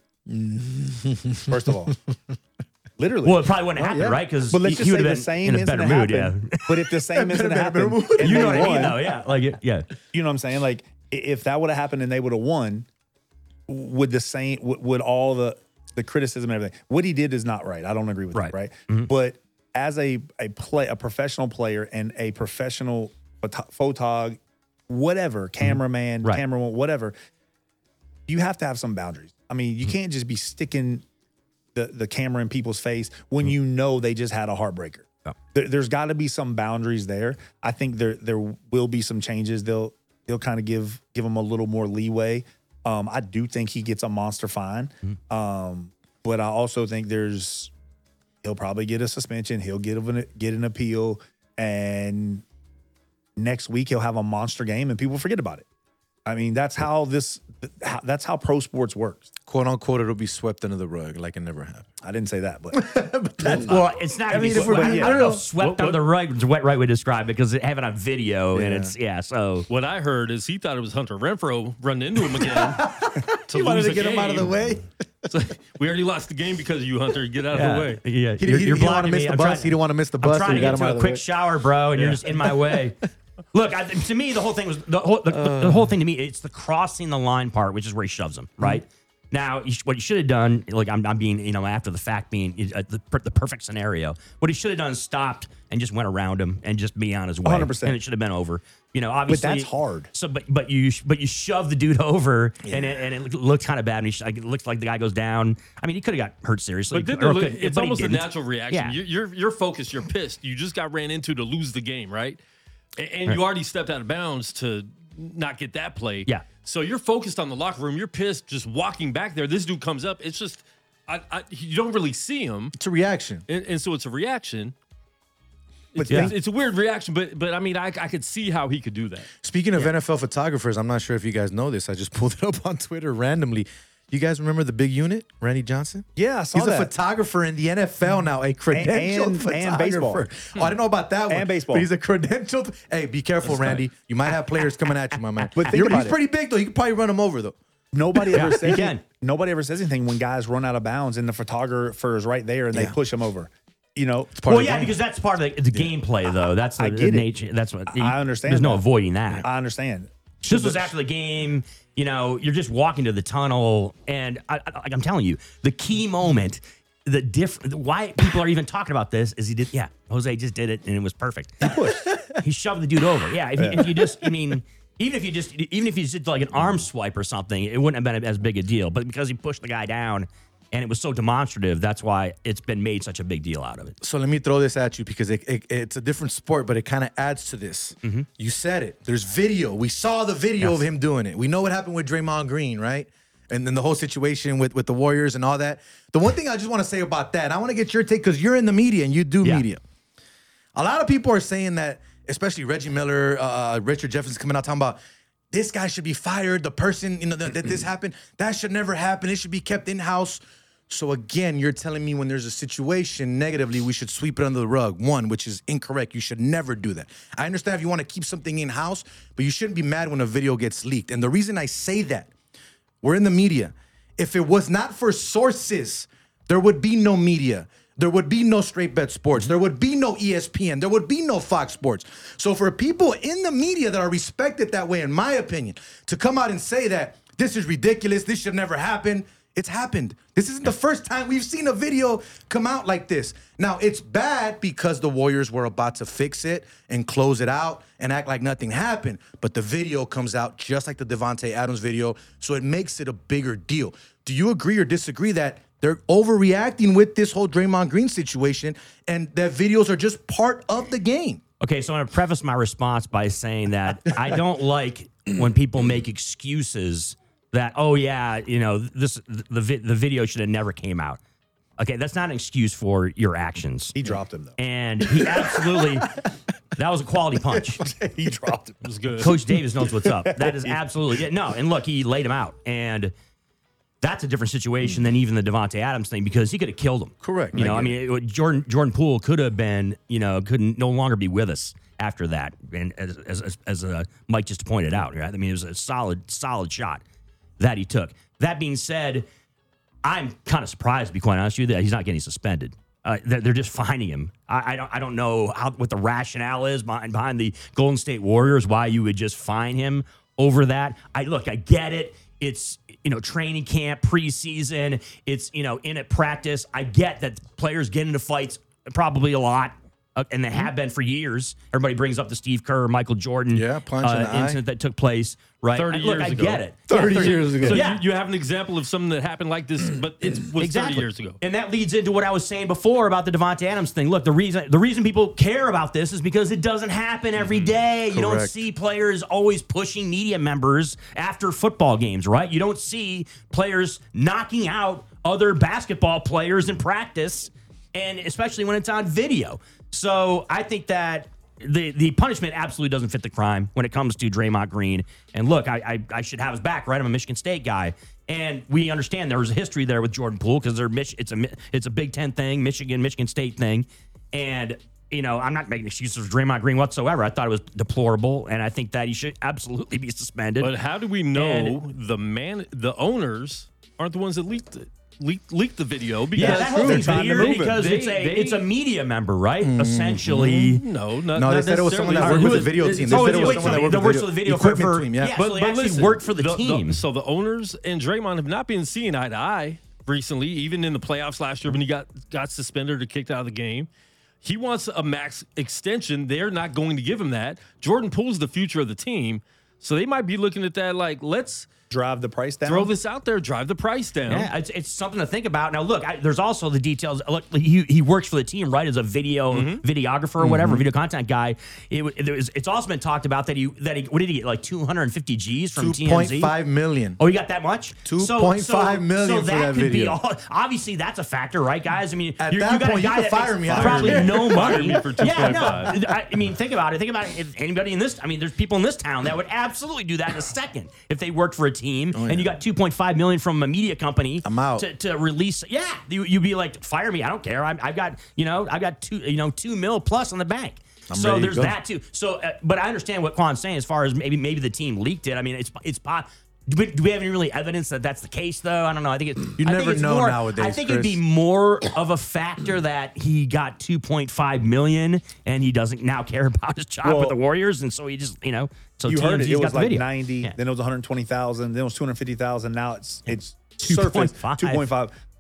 First of all, literally. Well, it probably wouldn't Well, happen, yeah. right? Because But he, let's just he would say have the been same in a better incident mood, yeah. happened. But if the same incident better happened, mood. and You know they what I mean, won, though, yeah. Like, it- yeah. you know what I'm saying? Like, i- if that would have happened and they would have won, would the same would, would all the the criticism and everything? What he did is not right. I don't agree with Right. that, right? Mm-hmm. But as a a play a professional player and a professional photo- photog, whatever, cameraman, Right. cameraman, whatever, you have to have some boundaries. I mean, you can't just be sticking the the camera in people's face when you know they just had a heartbreaker. Yeah. There, there's got to be some boundaries there. I think there there will be some changes. They'll they'll kind of give give him a little more leeway. Um, I do think he gets a monster fine, um, but I also think there's he'll probably get a suspension. He'll get an get an appeal, and next week he'll have a monster game, and people forget about it. I mean, that's how this how, that's how pro sports works. Quote unquote, it'll be swept under the rug like it never happened. I didn't say that, but Well, it's not. I, mean, mean, if we're I, being I don't know real- if swept What- on what- the right is the right right way to describe it because they have it on video and Yeah. it's yeah. So What I heard is he thought it was Hunter Renfro running into him again to He wanted lose to a get him out of the game. way. It's like, we already lost the game because of you, Hunter. Get out yeah, of the way. yeah. He, You're, he, he you're didn't want to blocking miss me. the I'm bus. trying- he didn't want to miss the I'm bus. trying so to you get got him into out a of the quick way. shower, bro, and you're just in my way. Look, I, to me, the whole thing was the whole the, the, the whole thing to me. It's the crossing the line part, which is where he shoves him. Right now, you sh- what he should have done, like I'm, I'm being, you know, after the fact, being uh, the, per- the perfect scenario. What he should have done is stopped and just went around him and just be on his way, one hundred percent. and it should have been over. You know, obviously, that's hard. So, but but you but you shove the dude over, and it, and it looked kind of bad. And he sh- it looks like the guy goes down. I mean, he could have got hurt seriously. But then or the- could- it's but he almost a didn't. natural reaction. Yeah. You're, you're you're focused. You're pissed. You just got ran into to lose the game, right? And, and you already stepped out of bounds to not get that play. Yeah. So you're focused on the locker room. You're pissed. Just walking back there. This dude comes up. It's just I, I, you don't really see him, It's a reaction. and, and so it's a reaction. It's, But it's, it's a weird reaction, but but I mean, I, I could see how he could do that. Speaking of N F L photographers, I'm not sure if you guys know this. I just pulled it up on Twitter randomly. You guys remember the big unit, Randy Johnson? Yeah, I saw He's that. a photographer in the N F L now, a credentialed and- and photographer. baseball. Oh, I didn't know about that one. And baseball. But he's a credentialed. Hey, be careful, Randy. You might have players coming at you, my man. But think You're- about he's it. pretty big though. You could probably run him over though. Nobody ever Yeah, says he can. nobody ever says anything when guys run out of bounds and the photographer is right there and they Yeah. push him over. You know, part Well, of the yeah, game. because that's part of the, the gameplay, though. That's the, I the get it. nature. That's what I understand There's no that. avoiding that. I understand. This was after the game. You know, you're just walking to the tunnel, and I, I, like I'm telling you, the key moment, the diff, why people are even talking about this is he did. Yeah, Jose just did it, and it was perfect. He pushed. He shoved the dude over. Yeah, if, You, if you just, I mean, Even if you just, even if you did like an arm swipe or something, it wouldn't have been as big a deal. But because he pushed the guy down, and it was so demonstrative, that's why it's been made such a big deal out of it. So let me throw this at you because it, it, it's a different sport, but it kind of adds to this. Mm-hmm. You said it. There's video. We saw the video Yes. of him doing it. We know what happened with Draymond Green, right? And then the whole situation with, with the Warriors and all that. The one thing I just want to say about that, I want to get your take because you're in the media and you do Yeah. media. A lot of people are saying that, especially Reggie Miller, uh, Richard Jefferson coming out talking about this guy should be fired. The person, you know, that, that this happened, that should never happen. It should be kept in-house. So again, you're telling me when there's a situation negatively, we should sweep it under the rug. One, which is incorrect. You should never do that. I understand if you want to keep something in-house, but you shouldn't be mad when a video gets leaked. And the reason I say that, we're in the media. If it was not for sources, there would be no media. There would be no Straight Bet Sports. There would be no E S P N. There would be no Fox Sports. So for people in the media that are respected that way, in my opinion, to come out and say that this is ridiculous, this should never happen, it's happened. This isn't the first time we've seen a video come out like this. Now, it's bad because the Warriors were about to fix it and close it out and act like nothing happened. But the video comes out just like the Devontae Adams video, so it makes it a bigger deal. Do you agree or disagree that they're overreacting with this whole Draymond Green situation and that videos are just part of the game? Okay, so I'm going to preface my response by saying that I don't like when people make excuses that, oh, yeah, you know, this the vi- the video should have never came out. Okay, that's not an excuse for your actions. He dropped him, though. And he absolutely, that was a quality punch. He dropped him. It was good. Coach Davis knows what's up. That is absolutely, yeah, no, and look, he laid him out. And that's a different situation than even the Devontae Adams thing because he could have killed him. Correct. You I know, I get mean, it, Jordan Jordan Poole could have been, you know, couldn't no longer be with us after that. And as as as uh, Mike just pointed out, right? I mean, it was a solid solid shot that he took. That being said, I'm kind of surprised, to be quite honest with you, that he's not getting suspended. Uh, they're, they're just finding him. I, I don't I don't know how what the rationale is behind behind the Golden State Warriors, why you would just fine him over that. I look, I get it. It's, you know, training camp, preseason. It's, you know, in at practice. I get that players get into fights probably a lot, uh, and they have been for years. Everybody brings up the Steve Kerr, Michael Jordan Yeah, punch in uh, the eye. incident that took place. Right? thirty I- look, years I ago. get it. thirty Yeah, years ago. So Yeah. you, you have an example of something that happened like this, but it was Exactly. thirty years ago. And that leads into what I was saying before about the Devontae Adams thing. Look, the reason the reason people care about this is because it doesn't happen every day. You don't Correct. see players always pushing media members after football games, right? You don't see players knocking out other basketball players in practice, and especially when it's on video. So I think that the the punishment absolutely doesn't fit the crime when it comes to Draymond Green. And look, I I, I should have his back, right? I'm a Michigan State guy, and we understand there was a history there with Jordan Poole because they're Mich- it's a Mi- it's a Big Ten thing, Michigan Michigan State thing, and you know I'm not making excuses for Draymond Green whatsoever. I thought it was deplorable, and I think that he should absolutely be suspended. But how do we know And- the man, the owners aren't the ones that leaked it? Leaked, leaked the video because yeah, that whole thing's trying to weird move it. because They- it's a they- it's a media member, right? Essentially. no, not, No, they not said it was someone that necessarily. worked with Who the is- video it's- team. it's They always said it was wait, someone that so- worked that with works video- for the video equipment for, team, yeah. yeah, But, so they but actually listen, work for the, the- team. so the owners and Draymond have not been seeing eye to eye recently, even in the playoffs last year when he got, got suspended or kicked out of the game. He wants a max extension. They're not going to give him that. Jordan Poole's the future of the team. So they might be looking at that like, let's Drive the price down. throw this out there, drive the price down. Yeah, it's, it's something to think about. Now, look, I, there's also the details. Look, he, he works for the team, right, as a video videographer or whatever, video content guy. It, wa- there was, it's also been talked about that he that he what did he get like two hundred fifty G's from two T M Z? point five million. Oh, he got that much? two point five million so for that that could video. Be all, obviously, that's a factor, right, guys? I mean, At you're, that you got point, a you guy could that fire makes me out probably here. no Fire money. me for yeah, no. two point five. I, I mean, think about it. Think about it. If anybody in this, I mean, there's people in this town that would absolutely do that in a second if they worked for a team, and you got two point five million from a media company. I'm out. To, to release. Yeah, you, you'd be like, fire me. I don't care. I'm, I've got, you know, I've got two, you know, two mil plus on the bank. I'm so ready to there's go. that too. So, uh, but I understand what Quan's saying as far as maybe maybe the team leaked it. I mean, it's it's pot. Do we, do we have any really evidence that that's the case, though? I don't know. I think it, You I never think it's know more, nowadays, I think Chris. it'd be more of a factor that he got two point five million and he doesn't now care about his job Well, with the Warriors, and so he just, you know, so you T M heard it. Z's It got was the like video. ninety. Yeah. Then it was one hundred twenty thousand. Then it was two hundred fifty thousand. Now it's it's two point surfaced five. two point five.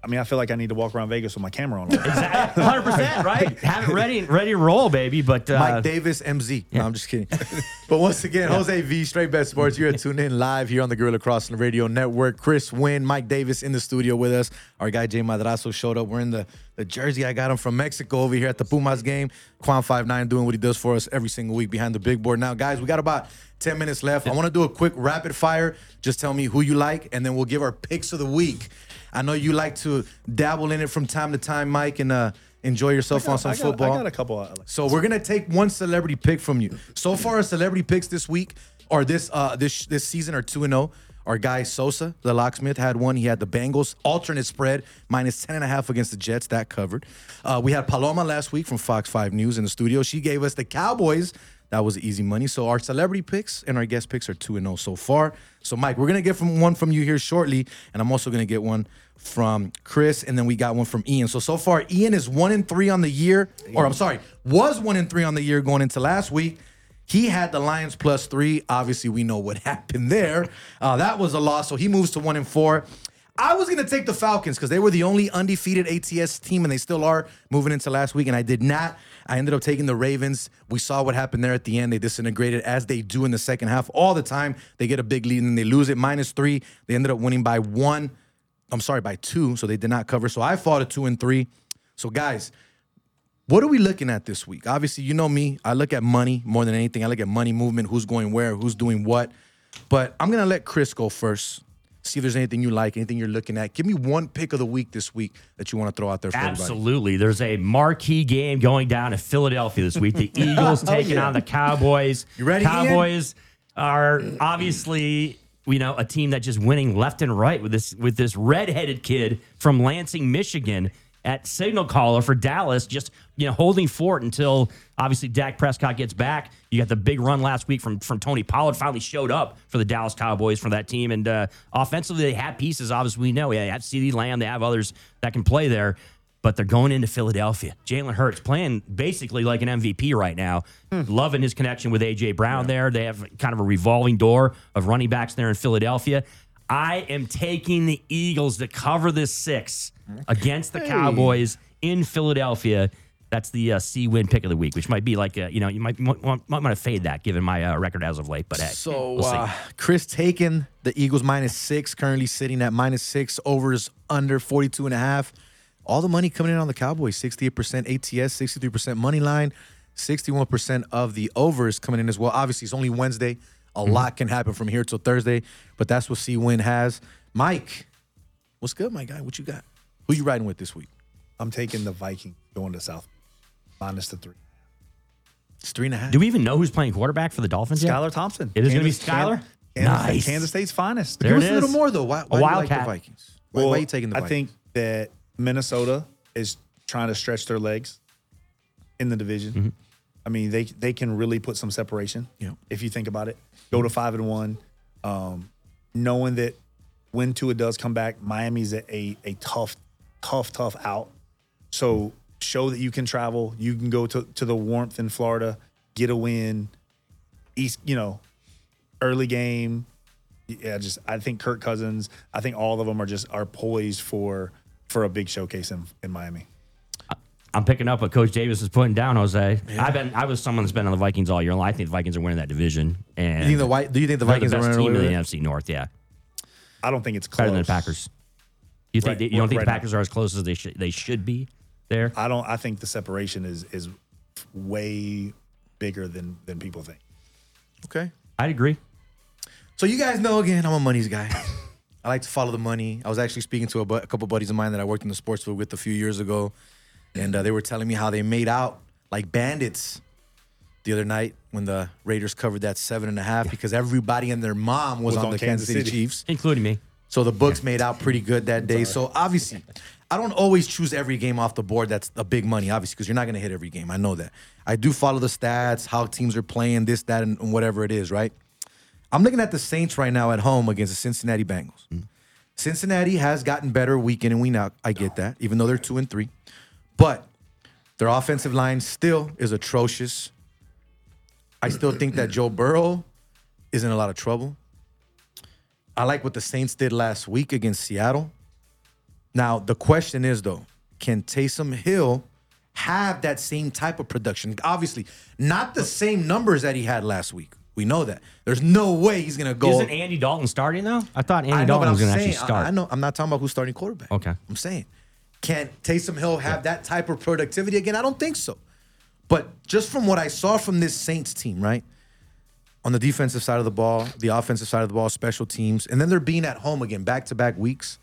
I mean, I feel like I need to walk around Vegas with my camera on. Exactly, one hundred percent, right? Have it ready, ready to roll, baby. But uh, Mike Davis, M Z. Yeah. No, I'm just kidding. But once again, yeah. Jose V, Straight Bet Sports. You're tuned in live here on the Guerrilla Crossing Radio Network. Chris Wynn, Mike Davis in the studio with us. Our guy Jay Madrazo showed up. We're in the, the jersey. I got him from Mexico over here at the Pumas game. Quan five nine doing what he does for us every single week behind the big board. Now, guys, we got about ten minutes left. I want to do a quick rapid fire. Just tell me who you like, and then we'll give our picks of the week. I know you like to dabble in it from time to time, Mike, and uh, enjoy yourself got, on some I got, football. I got a couple. Of, like, so we're gonna take one celebrity pick from you. So far, our celebrity picks this week or this uh, this this season are two and zero. Our guy Sosa, the locksmith, had one. He had the Bengals alternate spread minus ten and a half against the Jets. That covered. Uh, we had Paloma last week from Fox five News in the studio. She gave us the Cowboys. That was easy money. So our celebrity picks and our guest picks are two and zero so far. So Mike, we're gonna get from one from you here shortly, and I'm also gonna get one from Chris, and then we got one from Ian. So so far, Ian is one and three on the year, or I'm sorry, was one and three on the year going into last week. He had the Lions plus three. Obviously, we know what happened there. Uh, that was a loss, so he moves to one and four. I was going to take the Falcons because they were the only undefeated A T S team, and they still are moving into last week, and I did not. I ended up taking the Ravens. We saw what happened there at the end. They disintegrated, as they do in the second half all the time. They get a big lead, and then they lose it. Minus three. They ended up winning by one. I'm sorry, by two, so they did not cover. So I fought a two and three. So, guys, what are we looking at this week? Obviously, you know me. I look at money more than anything. I look at money movement, who's going where, who's doing what. But I'm going to let Chris go first. See if there's anything you like, anything you're looking at. Give me one pick of the week this week that you want to throw out there for everybody. Absolutely. There's a marquee game going down in Philadelphia this week. The Eagles oh, taking yeah. on the Cowboys. You ready, Cowboys Ian? Are obviously, you know, a team that's just winning left and right with this with this redheaded kid from Lansing, Michigan, at signal caller for Dallas, just, you know, holding fort until obviously Dak Prescott gets back. You got the big run last week from from Tony Pollard, finally showed up for the Dallas Cowboys for that team. And uh, offensively, they have pieces, obviously, we know. They have CeeDee Lamb, they have others that can play there, but they're going into Philadelphia. Jalen Hurts playing basically like an M V P right now. Hmm. Loving his connection with A J Brown yeah. there. They have kind of a revolving door of running backs there in Philadelphia. I am taking the Eagles to cover this six against the hey. Cowboys in Philadelphia. That's the uh, C-win pick of the week, which might be like, a, you know, you might, might, might want to fade that given my uh, record as of late. But hey, so we'll uh, Chris taking the Eagles minus six, currently sitting at minus six, overs under forty-two and a half. All the money coming in on the Cowboys, sixty-eight percent A T S, sixty-three percent money line, sixty-one percent of the overs coming in as well. Obviously, it's only Wednesday. A mm-hmm. lot can happen from here till Thursday, but that's what C-Win has. Mike, what's good, my guy? What you got? Who you riding with this week? I'm taking the Vikings going to South. Minus the three. It's three and a half. Do we even know who's playing quarterback for the Dolphins yet? Skylar Thompson. It is going to be Skylar? Kansas, nice. Kansas State's finest. There Give it us is. a little more, though. Why, why a do you like Wildcat. the Vikings? Why, well, why are you taking the Vikings? I think that Minnesota is trying to stretch their legs in the division. Mm-hmm. I mean, they they can really put some separation yeah. if you think about it. Go to five and one, um, knowing that when Tua does come back, Miami's a, a a tough, tough, tough out. So show that you can travel. You can go to, to the warmth in Florida, get a win. East, you know, early game. Yeah, just I think Kirk Cousins. I think all of them are just are poised for for a big showcase in, in Miami. I'm picking up what Coach Davis is putting down, Jose. Yeah. I've been I was someone that's been on the Vikings all year long. I think the Vikings are winning that division. And you think the white? Do you think the Vikings the best are winning team in the it? N F C North? Yeah, I don't think it's close. Better than the Packers. You think Right. they, you don't think Right the Packers now. are as close as they should they should be there? I don't. I think the separation is is way bigger than than people think. Okay, I'd agree. So you guys know, again, I'm a money's guy. I like to follow the money. I was actually speaking to a, bu- a couple buddies of mine that I worked in the sports field with a few years ago, and uh, they were telling me how they made out like bandits the other night when the Raiders covered that seven and a half because everybody and their mom was, Was on, on the Kansas Kansas City, City. Chiefs. Including me. So the books made out pretty good that day. So obviously, I don't always choose every game off the board that's a big money, obviously, because you're not going to hit every game. I know that. I do follow the stats, how teams are playing, this, that, and, and whatever it is, right? I'm looking at the Saints right now at home against the Cincinnati Bengals. Mm. Cincinnati has gotten better week in and week out. I get that, even though they're two and three. But their offensive line still is atrocious. I still think that Joe Burrow is in a lot of trouble. I like what the Saints did last week against Seattle. Now, the question is, though, can Taysom Hill have that same type of production? Obviously, not the same numbers that he had last week. We know that. There's no way he's going to go. Isn't Andy Dalton starting, though? I thought Andy I know, Dalton but was I'm going to saying, actually start. I, I know. I'm not talking about who's starting quarterback. Okay. I'm saying, can Taysom Hill have that type of productivity again? I don't think so. But just from what I saw from this Saints team, right? On the defensive side of the ball, the offensive side of the ball, special teams, and then they're being at home again, back-to-back weeks.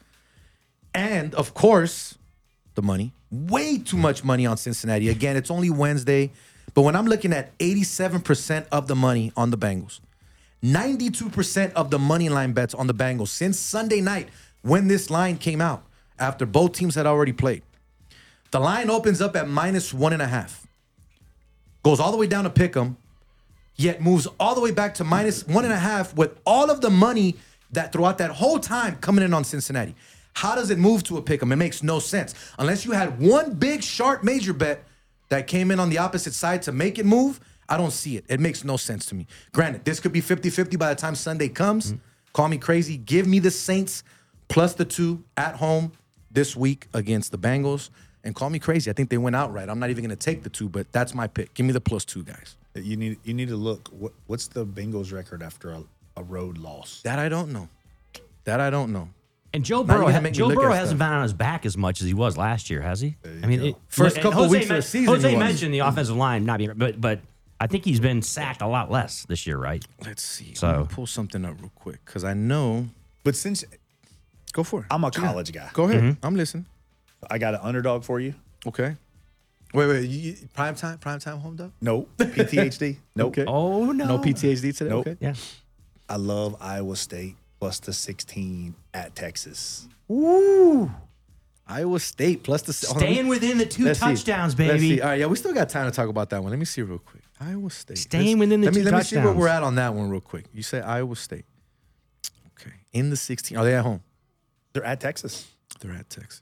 And, of course, the money. Way too much money on Cincinnati. Again, it's only Wednesday. But when I'm looking at eighty-seven percent of the money on the Bengals, ninety-two percent of the money line bets on the Bengals since Sunday night when this line came out after both teams had already played. The line opens up at minus one and a half. Goes all the way down to pick 'em, yet moves all the way back to minus one and a half with all of the money that throughout that whole time coming in on Cincinnati. How does it move to a pick 'em? It makes no sense. Unless you had one big, sharp major bet that came in on the opposite side to make it move, I don't see it. It makes no sense to me. Granted, this could be fifty-fifty by the time Sunday comes. Mm-hmm. Call me crazy. Give me the Saints plus the two at home this week against the Bengals. And call me crazy. I think they went outright. I'm not even going to take the two, but that's my pick. Give me the plus two, guys. You need you need to look. What, what's the Bengals record after a, a road loss? That I don't know. That I don't know. And Joe Now Burrow, you're gonna ha- make me Joe look Burrow at hasn't stuff. been on his back as much as he was last year, has he? you I mean, go. it, First and couple Jose weeks of men- the season, Jose he was. mentioned the offensive line not being, but but I think he's been sacked a lot less this year, right? Let's see. So- I'm gonna pull something up real quick because I know. But since Go for it. I'm a Yeah. college guy, Go ahead. Mm-hmm. I'm listening. I got an underdog for you. Okay. Wait, wait. You, you- prime time, prime time home dog. Nope. P T H D. Nope. Okay. Oh no, No P T H D today. Nope. Okay. Yeah, I love Iowa State plus the sixteen at Texas. Ooh. Iowa State plus the hold on, let me- staying within the two let's see. touchdowns, Let's see. baby. All right, yeah, we still got time to talk about that one. Let me see real quick. Iowa State. Staying Let's- within the let me, two Let me see where touchdowns. we're at on that one real quick. You say Iowa State. Okay. In the sixteen. Are they at home? They're at Texas. They're at Texas.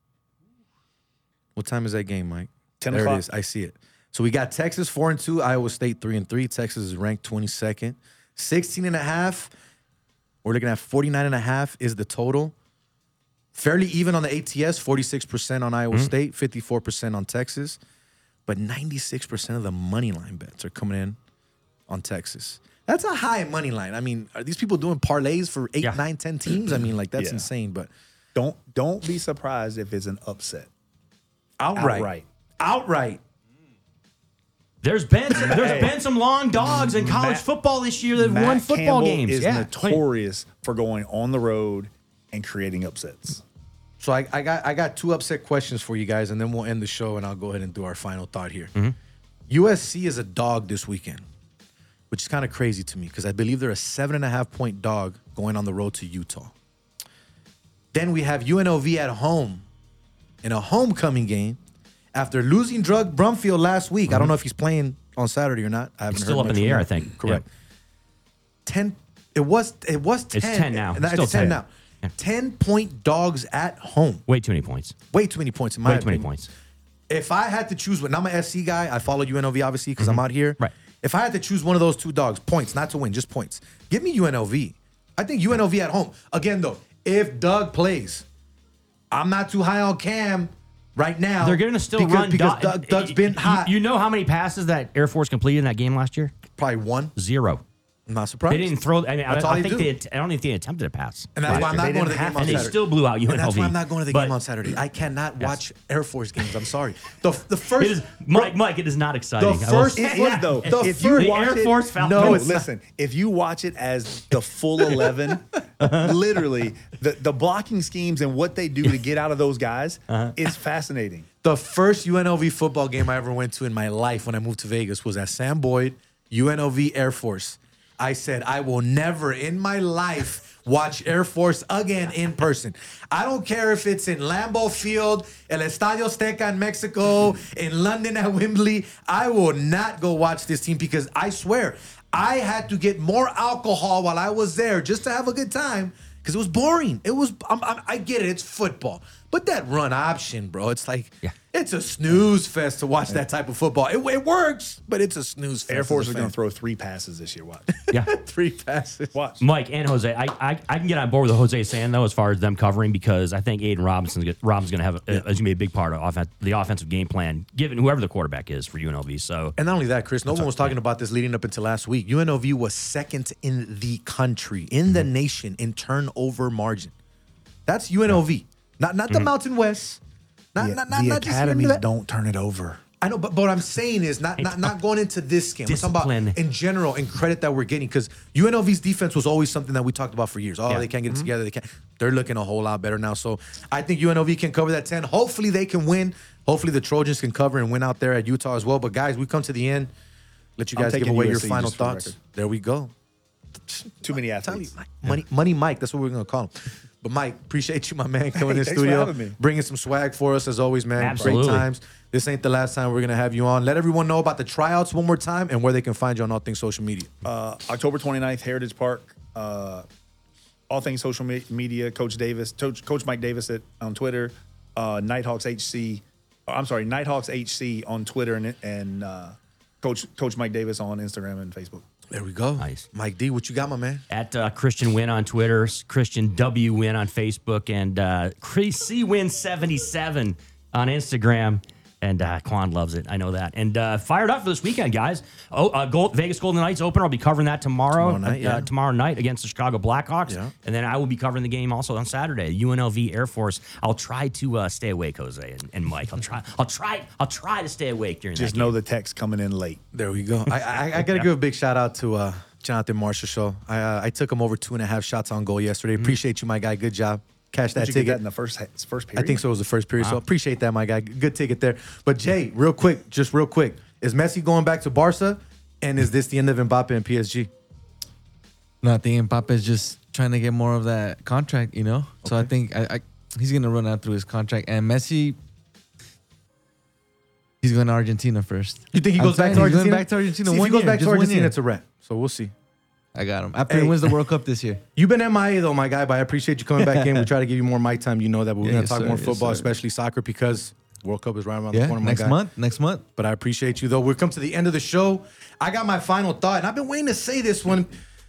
What time is that game, Mike? ten there o'clock. it is. I see it. So we got Texas four and two, Iowa State three and three. Texas is ranked twenty-second. sixteen and a half. We're looking at forty-nine and a half is the total. Fairly even on the A T S, forty-six percent on Iowa State, fifty-four percent on Texas. But ninety-six percent of the money line bets are coming in on Texas. That's a high money line. I mean, are these people doing parlays for eight, Yeah. nine, ten teams? I mean, like, that's Yeah. insane. But Don't don't be surprised if it's an upset. outright. Outright. Outright. There's been some, there's been some long dogs in college Matt- football this year that have Matt won football Campbell games. is yeah, notorious for going on the road and creating upsets. So I, I got I got two upset questions for you guys, and then we'll end the show, and I'll go ahead and do our final thought here. U S C is a dog this weekend, which is kind of crazy to me because I believe they're a seven and a half point dog going on the road to Utah. Then we have U N L V at home in a homecoming game after losing Drug Brumfield last week. I don't know if he's playing on Saturday or not. I haven't It's heard still up much in the from air, him. I think. Correct. Yeah. ten. It was it was ten. It's ten now. It's Still ten ten. now. ten point dogs at home. way too many points. Way too many points in my Way too many opinion. points. If I had to choose, and I'm an S C guy, I follow U N L V obviously because I'm out here. Right. If I had to choose one of those two dogs, points, not to win, just points. Give me U N L V. I think U N L V at home. Again, though, if Doug plays, I'm not too high on Cam right now. They're going to still because, run. because Doug, Doug, Doug's been you- hot. You know how many passes that Air Force completed in that game last year? Probably one. Zero. I'm not surprised. They didn't throw. I mean, I, That's all I they think do. they. I don't think they attempted a pass. And that's last why I'm year. not They going to the didn't game have on And they Saturday. still blew out U N L V. And that's why I'm not going to the But game on Saturday. I cannot Yes. watch Air Force games. I'm sorry. The the first It is, Mike. Mike, it is not exciting. The I will first- say. It Yeah, is though. the if first- you the watch Air it, Force Falcons. no, it's not. listen. If you watch it as the full eleven, literally the the blocking schemes and what they do to get out of those guys is fascinating. The first U N L V football game I ever went to in my life when I moved to Vegas was at Sam Boyd, U N L V Air Force. I said, I will never in my life watch Air Force again in person. I don't care if it's in Lambeau Field, El Estadio Azteca in Mexico, in London at Wembley. I will not go watch this team because I swear, I had to get more alcohol while I was there just to have a good time because it was boring. It was, I'm, I'm, I get it, it's football. But that run option, bro, it's like Yeah. it's a snooze fest to watch that type of football. It, it works, but it's a snooze fest. Air Force as a is going fan. to throw three passes this year. Watch. Yeah. three passes. Watch. Mike and Jose, I, I I can get on board with Jose saying though, as far as them covering, because I think Aiden Robinson's get- Robinson's going to have a, is going to be a big part of offen- the offensive game plan, given whoever the quarterback is for U N L V. So And not only that, Chris, no one was talking about this leading up until last week. U N L V was second in the country, in Mm-hmm. the nation, in turnover margin. That's U N L V. Not not the Mm-hmm. Mountain West. Not, The, not, not, the not just academies that. don't turn it over. I know, but, but what I'm saying is not, not not going into this game. We're talking Discipline. about in general and credit that we're getting, because U N L V's defense was always something that we talked about for years. Oh, Yeah. they can't get it together. They can't. They're looking a whole lot better now. So I think U N L V can cover that ten. Hopefully they can win. Hopefully the Trojans can cover and win out there at Utah as well. But guys, we come to the end. Let you I'm guys give taking away U your S C final just for the thoughts. record. There we go. Too many Tell you, athletes. Mike, money, money, Mike. That's what we're gonna call him. But Mike, appreciate you, my man, coming Hey, in the thanks for studio, having me. bringing some swag for us as always, man. Absolutely. Great times. This ain't the last time we're gonna have you on. Let everyone know about the tryouts one more time and where they can find you on all things social media. Uh, October twenty-ninth, Heritage Park. Uh, all things social me- media. Coach Davis, Coach, Coach Mike Davis at, on Twitter. Uh, Nighthawks H C. uh, I'm sorry, Nighthawks H C on Twitter and and uh, Coach Coach Mike Davis on Instagram and Facebook. There we go. Nice. Mike D, what you got, my man? at uh, Christian Win on Twitter, Christian W Win on Facebook, and uh, C Win seventy-seven on Instagram. And uh, Quan loves it. I know that. And uh, fired up for this weekend, guys. Oh, uh, Gold, Vegas Golden Knights opener. I'll be covering that tomorrow. Tomorrow night, uh, yeah. tomorrow night against the Chicago Blackhawks. Yeah. And then I will be covering the game also on Saturday. U N L V Air Force. I'll try to uh, stay awake, Jose and, and Mike. I'll try. I'll try. I'll try to stay awake during Just that know game. the text coming in late. There we go. I I, I got to give a big shout out to uh, Jonathan Marshall Show. I uh, I took him over two and a half shots on goal yesterday. Appreciate you, my guy. Good job. Cash that Did you ticket. get that in the first first period? I think so. It was the first period. So appreciate that, my guy. Good ticket there. But Jay, real quick, just real quick, is Messi going back to Barca, and is this the end of Mbappe and P S G? No, I think Mbappe's just trying to get more of that contract, you know. So I think I, I he's gonna run out through his contract, and Messi, he's going to Argentina first. You think he I'm goes back saying to he's Argentina? going back to Argentina See, if one he goes year, back to just one Argentina, year. it's a wrap. So we'll see. I got him after Hey. he wins the World Cup this year. You've been M I A though, my guy, but I appreciate you coming back in. We try to give you more mic time. You know that, but we're Yeah, gonna yes, talk sir. more Yes, football, sir. especially soccer, because World Cup is right around the Yeah, corner, my next guy. month. Next month. But I appreciate you though. We've come to the end of the show. I got my final thought, and I've been waiting to say this one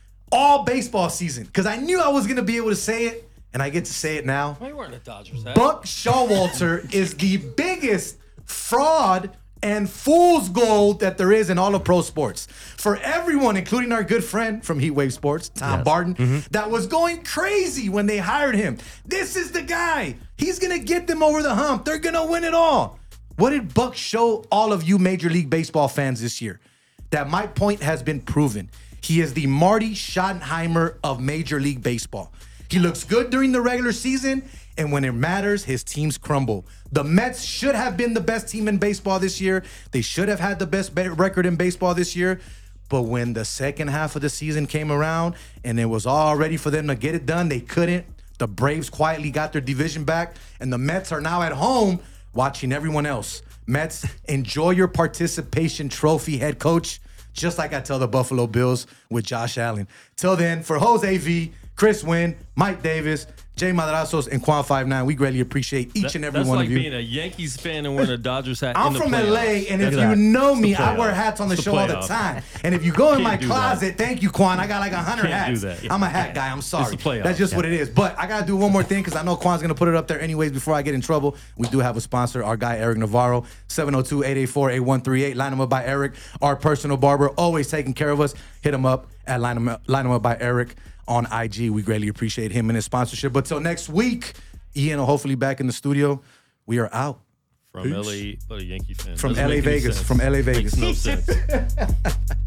all baseball season because I knew I was gonna be able to say it, and I get to say it now. Why are you wearing a Dodgers hat? Buck Showalter is the biggest fraud and fool's gold that there is in all of pro sports. For everyone, including our good friend from Heatwave Sports, Tom Yes. Barton, Mm-hmm. that was going crazy when they hired him. This is the guy. He's going to get them over the hump. They're going to win it all. What did Buck show all of you Major League Baseball fans this year? That my point has been proven. He is the Marty Schottenheimer of Major League Baseball. He looks good during the regular season, and when it matters, his teams crumble. The Mets should have been the best team in baseball this year. They should have had the best ba- record in baseball this year. But when the second half of the season came around and it was all ready for them to get it done, they couldn't. The Braves quietly got their division back, and the Mets are now at home watching everyone else. Mets, enjoy your participation trophy, head coach, just like I tell the Buffalo Bills with Josh Allen. Till then, for Jose V, Chris Wynn, Mike Davis, Jay Madrazos, and Quan five nine, we greatly appreciate each and every That's one like of you. being a Yankees fan and wearing a Dodgers hat. I'm in the from playoffs. L A, and if Look you at that. know me, It's the I wear playoffs. hats on the It's show all the playoffs. time. And if you go in Can't my do that. closet, thank you, Quan. I got like a hundred Can't do hats. that. Yeah. I'm a hat guy. I'm sorry. It's the playoffs. That's just what Yeah. it is. But I gotta do one more thing because I know Quan's gonna put it up there anyways. Before I get in trouble, we do have a sponsor, our guy Eric Navarro, seven oh two, eight eight four, eight one three eight. Line him up by Eric, our personal barber, always taking care of us. Hit him up at line him up, line him up by Eric on I G. We greatly appreciate him and his sponsorship. But till next week, Ian will hopefully back in the studio. We are out. From L A, but a Yankee fan. From Doesn't L A make any Vegas. sense. From L A Vegas. Makes no sense.